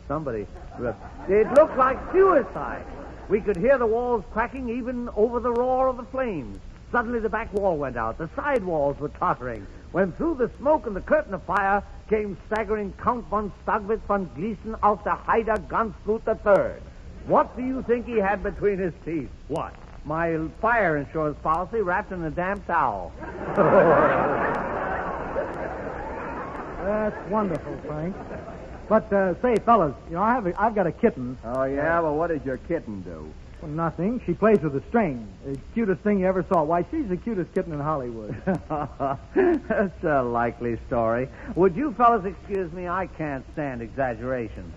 [SPEAKER 10] It looked like suicide. We could hear the walls cracking even over the roar of the flames. Suddenly the back wall went out. The side walls were tottering. When through the smoke and the curtain of fire came staggering Count von Stagwitz von Gleason auf der Heider Gansgut III. What do you think he had between his teeth?
[SPEAKER 3] What?
[SPEAKER 10] My fire insurance policy wrapped in a damp towel.
[SPEAKER 14] That's wonderful, Frank. But, say, fellas, I've got a kitten.
[SPEAKER 4] Oh, yeah? Well, what does your kitten do?
[SPEAKER 14] Well, nothing. She plays with a string. The cutest thing you ever saw. Why, she's the cutest kitten in Hollywood.
[SPEAKER 10] That's a likely story. Would you fellas excuse me? I can't stand exaggerations.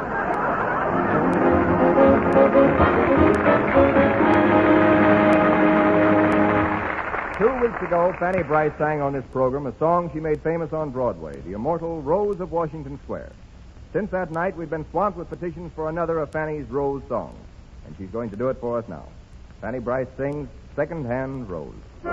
[SPEAKER 4] 2 weeks ago, Fanny Brice sang on this program a song she made famous on Broadway, the immortal Rose of Washington Square. Since that night, we've been swamped with petitions for another of Fanny's Rose songs, and she's going to do it for us now. Fanny Brice sings Second-Hand Rose.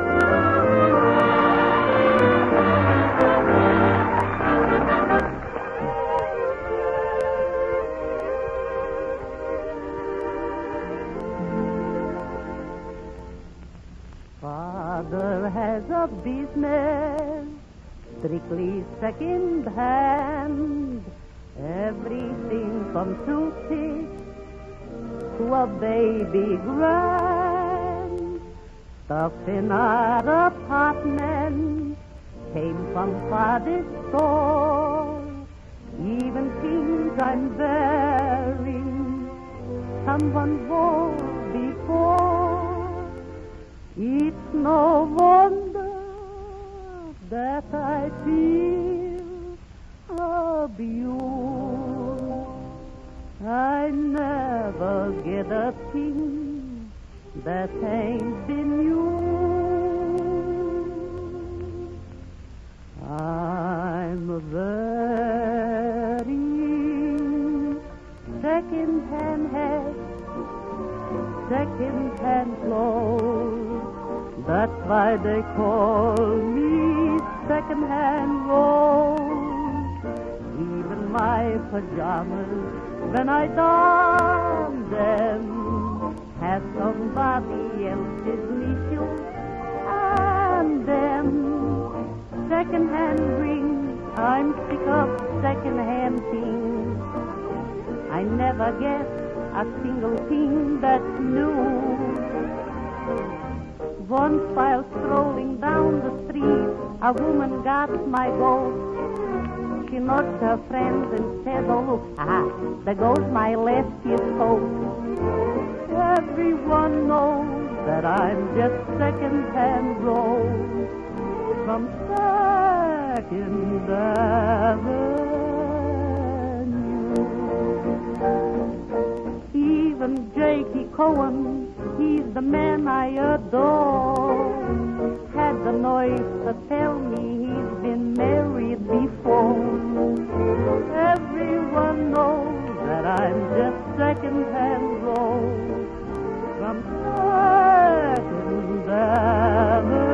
[SPEAKER 8] Father has a business, strictly second hand. Everything from toothpicks to a baby grand. Stuff in our apartment came from Father's store. Even things I'm wearing, someone wore before. It's no wonder that I feel abused. I never get a thing that ain't been used. I'm wearing second-hand hats, second-hand clothes. That's why they call me second-hand Rose. Even my pajamas, when I don them, have somebody else's issue. And them second-hand rings, I'm sick of second-hand things. I never get a single thing that's new. Once while strolling down the street, a woman got my goat. She nudged her friends and said, "Oh, look, there goes my last year's coat." Everyone knows
[SPEAKER 15] that I'm just second-hand rose from Second Avenue. Even Jakey Cohen, he's the man I adore, had the noise to tell me he's been married before. Everyone knows that I'm just second-hand rose from Second Avenue.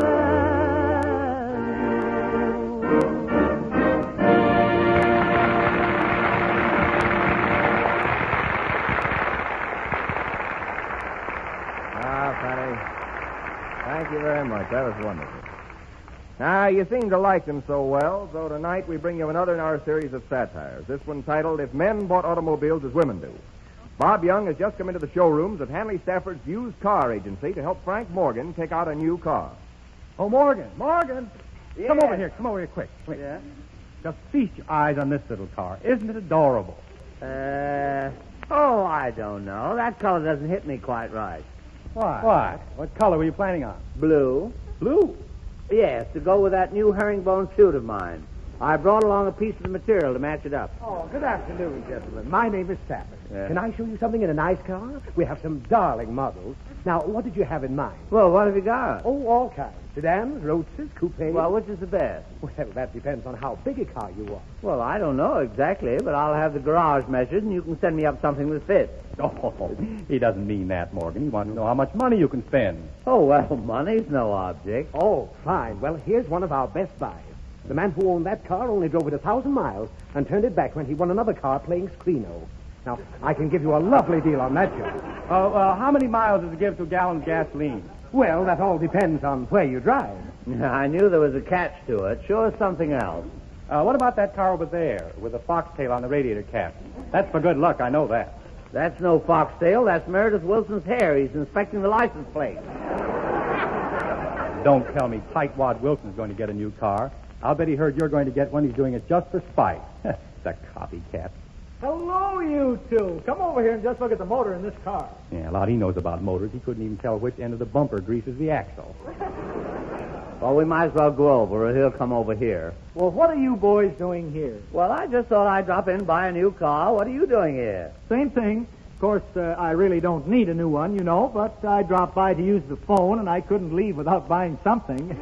[SPEAKER 4] Thank you very much. That was wonderful. Now, you seem to like them so well, so tonight we bring you another in our series of satires. This one titled, If Men Bought Automobiles as Women Do. Bob Young has just come into the showrooms of Hanley Stafford's used car agency to help Frank Morgan take out a new car.
[SPEAKER 3] Oh, Morgan.
[SPEAKER 10] Yeah.
[SPEAKER 3] Come over here quick.
[SPEAKER 10] Yeah?
[SPEAKER 3] Just feast your eyes on this little car. Isn't it adorable?
[SPEAKER 10] I don't know. That color doesn't hit me quite right.
[SPEAKER 3] Why? What color were you planning on?
[SPEAKER 10] Blue.
[SPEAKER 3] Blue?
[SPEAKER 10] Yes, to go with that new herringbone suit of mine. I brought along a piece of the material to match it up.
[SPEAKER 7] Oh, good afternoon, gentlemen. My name is Stafford.
[SPEAKER 10] Yeah.
[SPEAKER 7] Can I show you something in a nice car? We have some darling models. Now, what did you have in mind?
[SPEAKER 10] Well, what have you got?
[SPEAKER 7] Oh, all kinds. Sedans, roadsters, coupes.
[SPEAKER 10] Well, which is the best?
[SPEAKER 7] Well, that depends on how big a car you want.
[SPEAKER 10] Well, I don't know exactly, but I'll have the garage measured, and you can send me up something that fits.
[SPEAKER 3] Oh, he doesn't mean that, Morgan. He wants to know how much money you can spend.
[SPEAKER 10] Oh, well, money's no object.
[SPEAKER 7] Oh, fine. Well, here's one of our best buys. The man who owned that car only drove it 1,000 miles and turned it back when he won another car playing Screeno. Now, I can give you a lovely deal on that job.
[SPEAKER 3] How many miles does it give to a gallon of gasoline?
[SPEAKER 7] Well, that all depends on where you drive.
[SPEAKER 10] I knew there was a catch to it. Sure as something else.
[SPEAKER 3] What about that car over there with the foxtail on the radiator cap? That's for good luck, I know that.
[SPEAKER 10] That's no foxtail. That's Meredith Wilson's hair. He's inspecting the license plate.
[SPEAKER 3] Don't tell me Tightwad Wilson's going to get a new car. I'll bet he heard you're going to get one. He's doing it just for spite. The copycat.
[SPEAKER 14] Hello, you two. Come over here and just look at the motor in this car.
[SPEAKER 3] Yeah, a lot he knows about motors. He couldn't even tell which end of the bumper greases the axle.
[SPEAKER 10] Well, we might as well go over, or he'll come over here.
[SPEAKER 14] Well, what are you boys doing here?
[SPEAKER 10] Well, I just thought I'd drop in and buy a new car. What are you doing here?
[SPEAKER 14] Same thing. Of course, I really don't need a new one, you know, but I dropped by to use the phone, and I couldn't leave without buying something.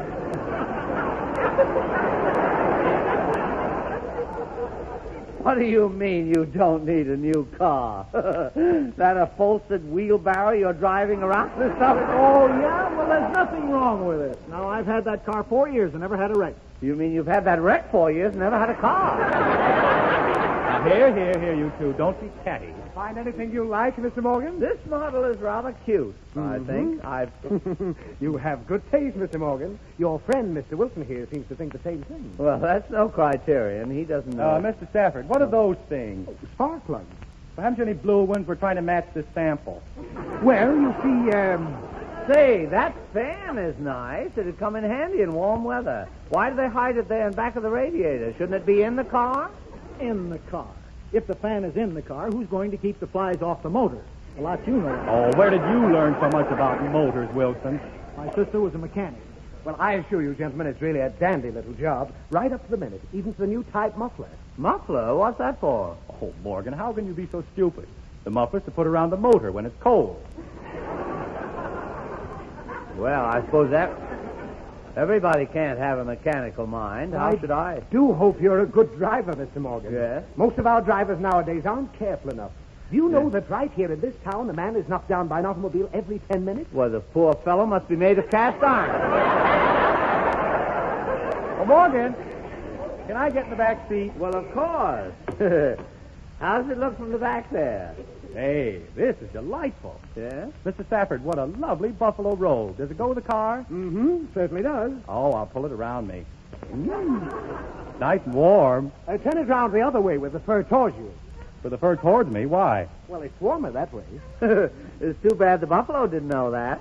[SPEAKER 10] What do you mean you don't need a new car? That upholstered wheelbarrow you're driving around or something?
[SPEAKER 14] Oh, yeah? Well, there's nothing wrong with it. Now, I've had that car 4 years and never had a wreck.
[SPEAKER 10] You mean you've had that wreck 4 years and never had a car?
[SPEAKER 3] Now, here, you two. Don't be catty.
[SPEAKER 14] Find anything you like, Mr. Morgan?
[SPEAKER 10] This model is rather cute, I think.
[SPEAKER 7] You have good taste, Mr. Morgan. Your friend, Mr. Wilson here, seems to think the same thing.
[SPEAKER 10] Well, that's no criterion. He doesn't know.
[SPEAKER 3] Mr. Stafford, what are those things?
[SPEAKER 7] Spark plugs.
[SPEAKER 3] Well, haven't you any blue ones? We're trying to match this sample.
[SPEAKER 7] Well, you see,
[SPEAKER 10] Say, that fan is nice. It'd come in handy in warm weather. Why do they hide it there in back of the radiator? Shouldn't it be in the car?
[SPEAKER 14] In the car. If the fan is in the car, who's going to keep the flies off the motor? A lot you know.
[SPEAKER 3] Oh, where did you learn so much about motors, Wilson?
[SPEAKER 14] My sister was a mechanic.
[SPEAKER 7] Well, I assure you, gentlemen, it's really a dandy little job. Right up to the minute, even to the new type muffler.
[SPEAKER 10] Muffler? What's that for?
[SPEAKER 3] Oh, Morgan, how can you be so stupid? The muffler's to put around the motor when it's cold.
[SPEAKER 10] Well, I suppose that... Everybody can't have a mechanical mind. How should I?
[SPEAKER 7] Do hope you're a good driver, Mr. Morgan.
[SPEAKER 10] Yes?
[SPEAKER 7] Most of our drivers nowadays aren't careful enough. Do you know that right here in this town, a man is knocked down by an automobile every 10 minutes?
[SPEAKER 10] Well, the poor fellow must be made of cast iron.
[SPEAKER 3] Oh, Morgan, can I get in the back seat?
[SPEAKER 10] Well, of course. How does it look from the back there?
[SPEAKER 3] Hey, this is delightful.
[SPEAKER 10] Yeah?
[SPEAKER 3] Mr. Stafford, what a lovely buffalo robe. Does it go with the car?
[SPEAKER 7] Mm-hmm. Certainly does.
[SPEAKER 3] Oh, I'll pull it around me. Nice and warm.
[SPEAKER 7] Turn it round the other way with the fur towards you.
[SPEAKER 3] With the fur towards me? Why?
[SPEAKER 7] Well, it's warmer that way.
[SPEAKER 10] It's too bad the buffalo didn't know that.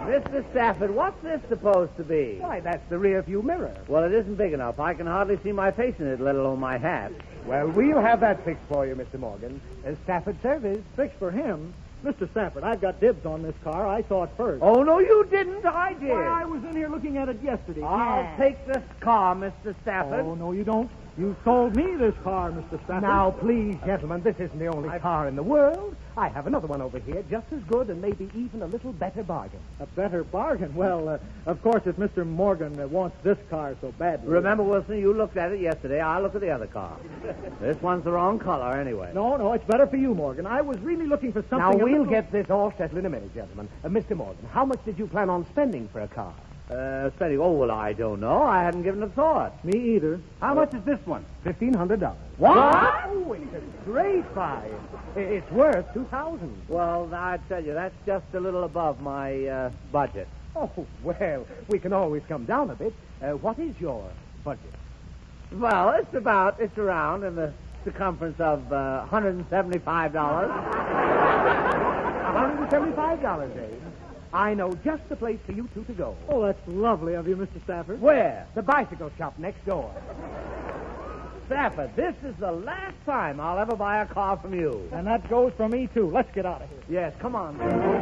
[SPEAKER 10] Mr. Stafford, what's this supposed to be?
[SPEAKER 7] Why, that's the rear view mirror.
[SPEAKER 10] Well, it isn't big enough. I can hardly see my face in it, let alone my hat.
[SPEAKER 7] Well, we'll have that fixed for you, Mr. Morgan. Stafford service.
[SPEAKER 14] Fixed for him. Mr. Stafford, I've got dibs on this car. I saw it first.
[SPEAKER 10] Oh, no, you didn't. I did.
[SPEAKER 14] Why, I was in here looking at it yesterday.
[SPEAKER 10] I'll take this car, Mr. Stafford.
[SPEAKER 14] Oh, no, you don't. You sold me this car, Mr. Stafford.
[SPEAKER 7] Now, please, gentlemen, this isn't the only car in the world. I have another one over here, just as good and maybe even a little better bargain.
[SPEAKER 14] A better bargain? Well, of course, if Mr. Morgan wants this car so badly.
[SPEAKER 10] Remember, Wilson, you looked at it yesterday. I'll look at the other car. This one's the wrong color, anyway.
[SPEAKER 14] No, it's better for you, Morgan. I was really looking for something...
[SPEAKER 7] Now, we'll get this all settled in a minute, gentlemen. Mr. Morgan, how much did you plan on spending for a car?
[SPEAKER 10] Spending? Oh, well, I don't know. I hadn't given it a thought.
[SPEAKER 14] Me either.
[SPEAKER 7] How much is this one? $1,500.
[SPEAKER 10] What?
[SPEAKER 7] Oh, it's a great buy. It's worth $2,000.
[SPEAKER 10] Well, I tell you, that's just a little above my budget.
[SPEAKER 7] Oh, well, we can always come down a bit. What is your budget?
[SPEAKER 10] Well, it's around in the circumference of $175.
[SPEAKER 7] $175, eh? I know just the place for you two to go.
[SPEAKER 14] Oh, that's lovely of you, Mr. Stafford.
[SPEAKER 7] Where? The bicycle shop next door.
[SPEAKER 10] Stafford, this is the last time I'll ever buy a car from you.
[SPEAKER 14] And that goes for me, too. Let's get out of here.
[SPEAKER 10] Yes, come on.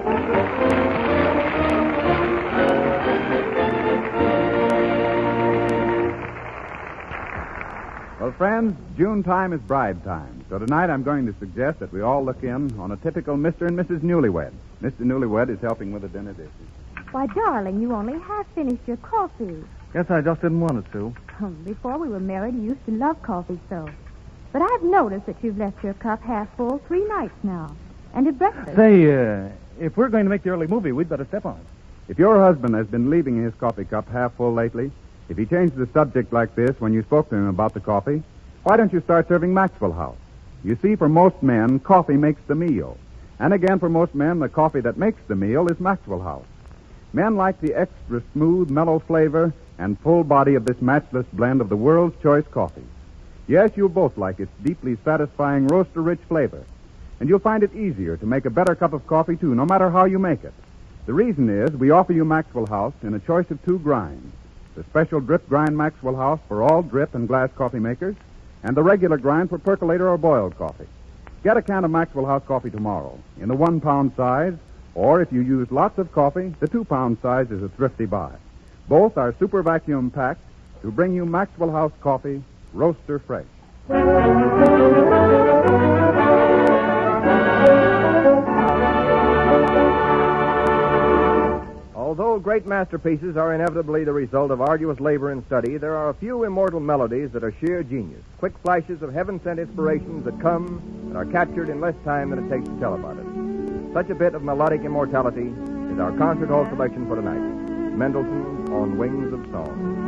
[SPEAKER 2] Well, friends, June time is bride time. So tonight I'm going to suggest that we all look in on a typical Mr. and Mrs. Newlywed. Mr. Newlywed is helping with the dinner dishes.
[SPEAKER 6] Why, darling, you only half finished your coffee.
[SPEAKER 11] Guess I just didn't want it to.
[SPEAKER 6] Before we were married, you used to love coffee so. But I've noticed that you've left your cup half full 3 nights now. And at breakfast.
[SPEAKER 11] Say, if we're going to make the early movie, we'd better step on it.
[SPEAKER 2] If your husband has been leaving his coffee cup half full lately, if he changed the subject like this when you spoke to him about the coffee, why don't you start serving Maxwell House? You see, for most men, coffee makes the meal. And again, for most men, the coffee that makes the meal is Maxwell House. Men like the extra smooth, mellow flavor and full body of this matchless blend of the world's choice coffee. Yes, you'll both like its deeply satisfying roaster-rich flavor. And you'll find it easier to make a better cup of coffee, too, no matter how you make it. The reason is we offer you Maxwell House in a choice of 2 grinds. The special drip grind Maxwell House for all drip and glass coffee makers, and the regular grind for percolator or boiled coffee. Get a can of Maxwell House coffee tomorrow in the 1-pound size, or if you use lots of coffee, the 2-pound size is a thrifty buy. Both are super vacuum packed to bring you Maxwell House coffee, roaster fresh.
[SPEAKER 4] Although great masterpieces are inevitably the result of arduous labor and study, there are a few immortal melodies that are sheer genius, quick flashes of heaven-sent inspirations that come and are captured in less time than it takes to tell about it. Such a bit of melodic immortality is our concert hall selection for tonight. Mendelssohn on Wings of Song.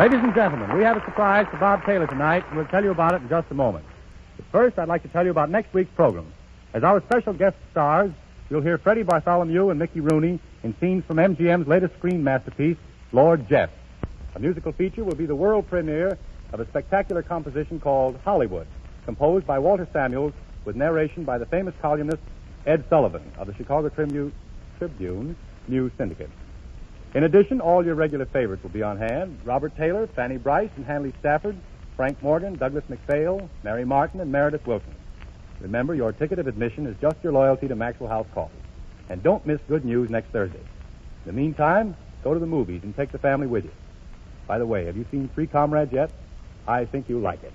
[SPEAKER 3] Ladies and gentlemen, we have a surprise for Bob Taylor tonight, and we'll tell you about it in just a moment. But first, I'd like to tell you about next week's program. As our special guest stars, you'll hear Freddie Bartholomew and Mickey Rooney in scenes from MGM's latest screen masterpiece, Lord Jeff. A musical feature will be the world premiere of a spectacular composition called Hollywood, composed by Walter Samuels with narration by the famous columnist Ed Sullivan of the Chicago Tribune News Syndicate. In addition, all your regular favorites will be on hand: Robert Taylor, Fanny Bryce, and Hanley Stafford, Frank Morgan, Douglas MacPhail, Mary Martin, and Meredith Wilson. Remember, your ticket of admission is just your loyalty to Maxwell House Coffee. And don't miss good news next Thursday. In the meantime, go to the movies and take the family with you. By the way, have you seen Three Comrades yet? I think you'll like it.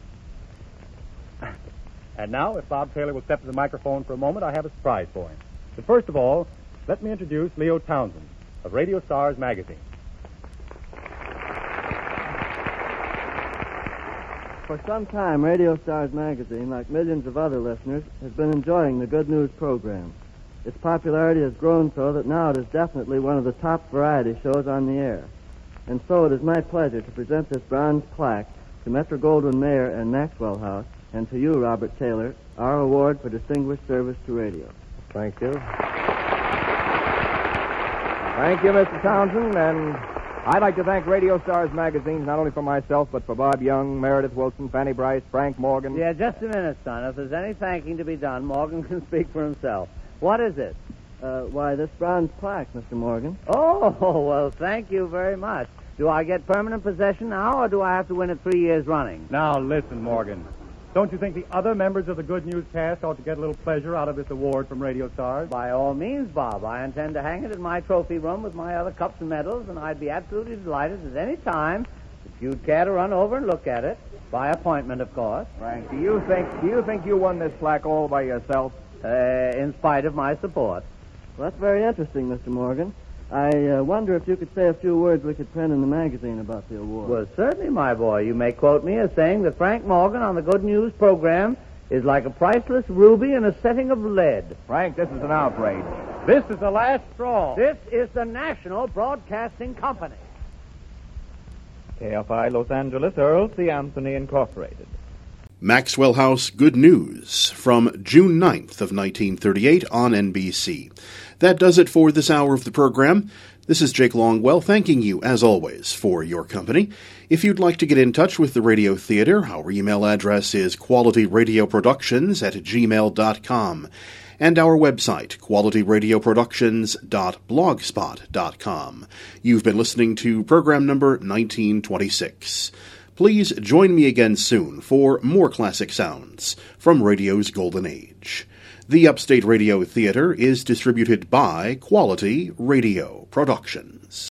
[SPEAKER 3] And now, if Bob Taylor will step to the microphone for a moment, I have a surprise for him. But first of all, let me introduce Leo Townsend of Radio Stars magazine.
[SPEAKER 16] For some time, Radio Stars magazine, like millions of other listeners, has been enjoying the Good News program. Its popularity has grown so that now it is definitely one of the top variety shows on the air. And so it is my pleasure to present this bronze plaque to Metro-Goldwyn-Mayer and Maxwell House, and to you, Robert Taylor, our award for distinguished service to radio.
[SPEAKER 4] Thank you. Thank you, Mr. Townsend, and I'd like to thank Radio Stars magazine not only for myself, but for Bob Young, Meredith Wilson, Fanny Bryce, Frank Morgan.
[SPEAKER 10] Yeah, just a minute, son. If there's any thanking to be done, Morgan can speak for himself. What is it?
[SPEAKER 16] Why, this bronze plaque, Mr. Morgan.
[SPEAKER 10] Oh, well, thank you very much. Do I get permanent possession now, or do I have to win it 3 years running?
[SPEAKER 3] Now, listen, Morgan. Don't you think the other members of the Good News cast ought to get a little pleasure out of this award from Radio Stars?
[SPEAKER 10] By all means, Bob. I intend to hang it in my trophy room with my other cups and medals, and I'd be absolutely delighted at any time if you'd care to run over and look at it. By appointment, of course.
[SPEAKER 4] Frank, do you think you won this plaque all by yourself?
[SPEAKER 10] In spite of my support.
[SPEAKER 16] Well, that's very interesting, Mr. Morgan. I wonder if you could say a few words we could print in the magazine about the award.
[SPEAKER 10] Well, certainly, my boy. You may quote me as saying that Frank Morgan on the Good News program is like a priceless ruby in a setting of lead.
[SPEAKER 4] Frank, this is an outrage.
[SPEAKER 3] This is the last straw.
[SPEAKER 10] This is the National Broadcasting Company.
[SPEAKER 2] KFI Los Angeles, Earl C. Anthony Incorporated.
[SPEAKER 1] Maxwell House Good News from June 9th of 1938 on NBC. That does it for this hour of the program. This is Jake Longwell thanking you, as always, for your company. If you'd like to get in touch with the Radio Theater, our email address is qualityradioproductions@gmail.com, and our website, qualityradioproductions.blogspot.com. You've been listening to program number 1926. Please join me again soon for more classic sounds from radio's golden age. The Upstate Radio Theater is distributed by Quality Radio Productions.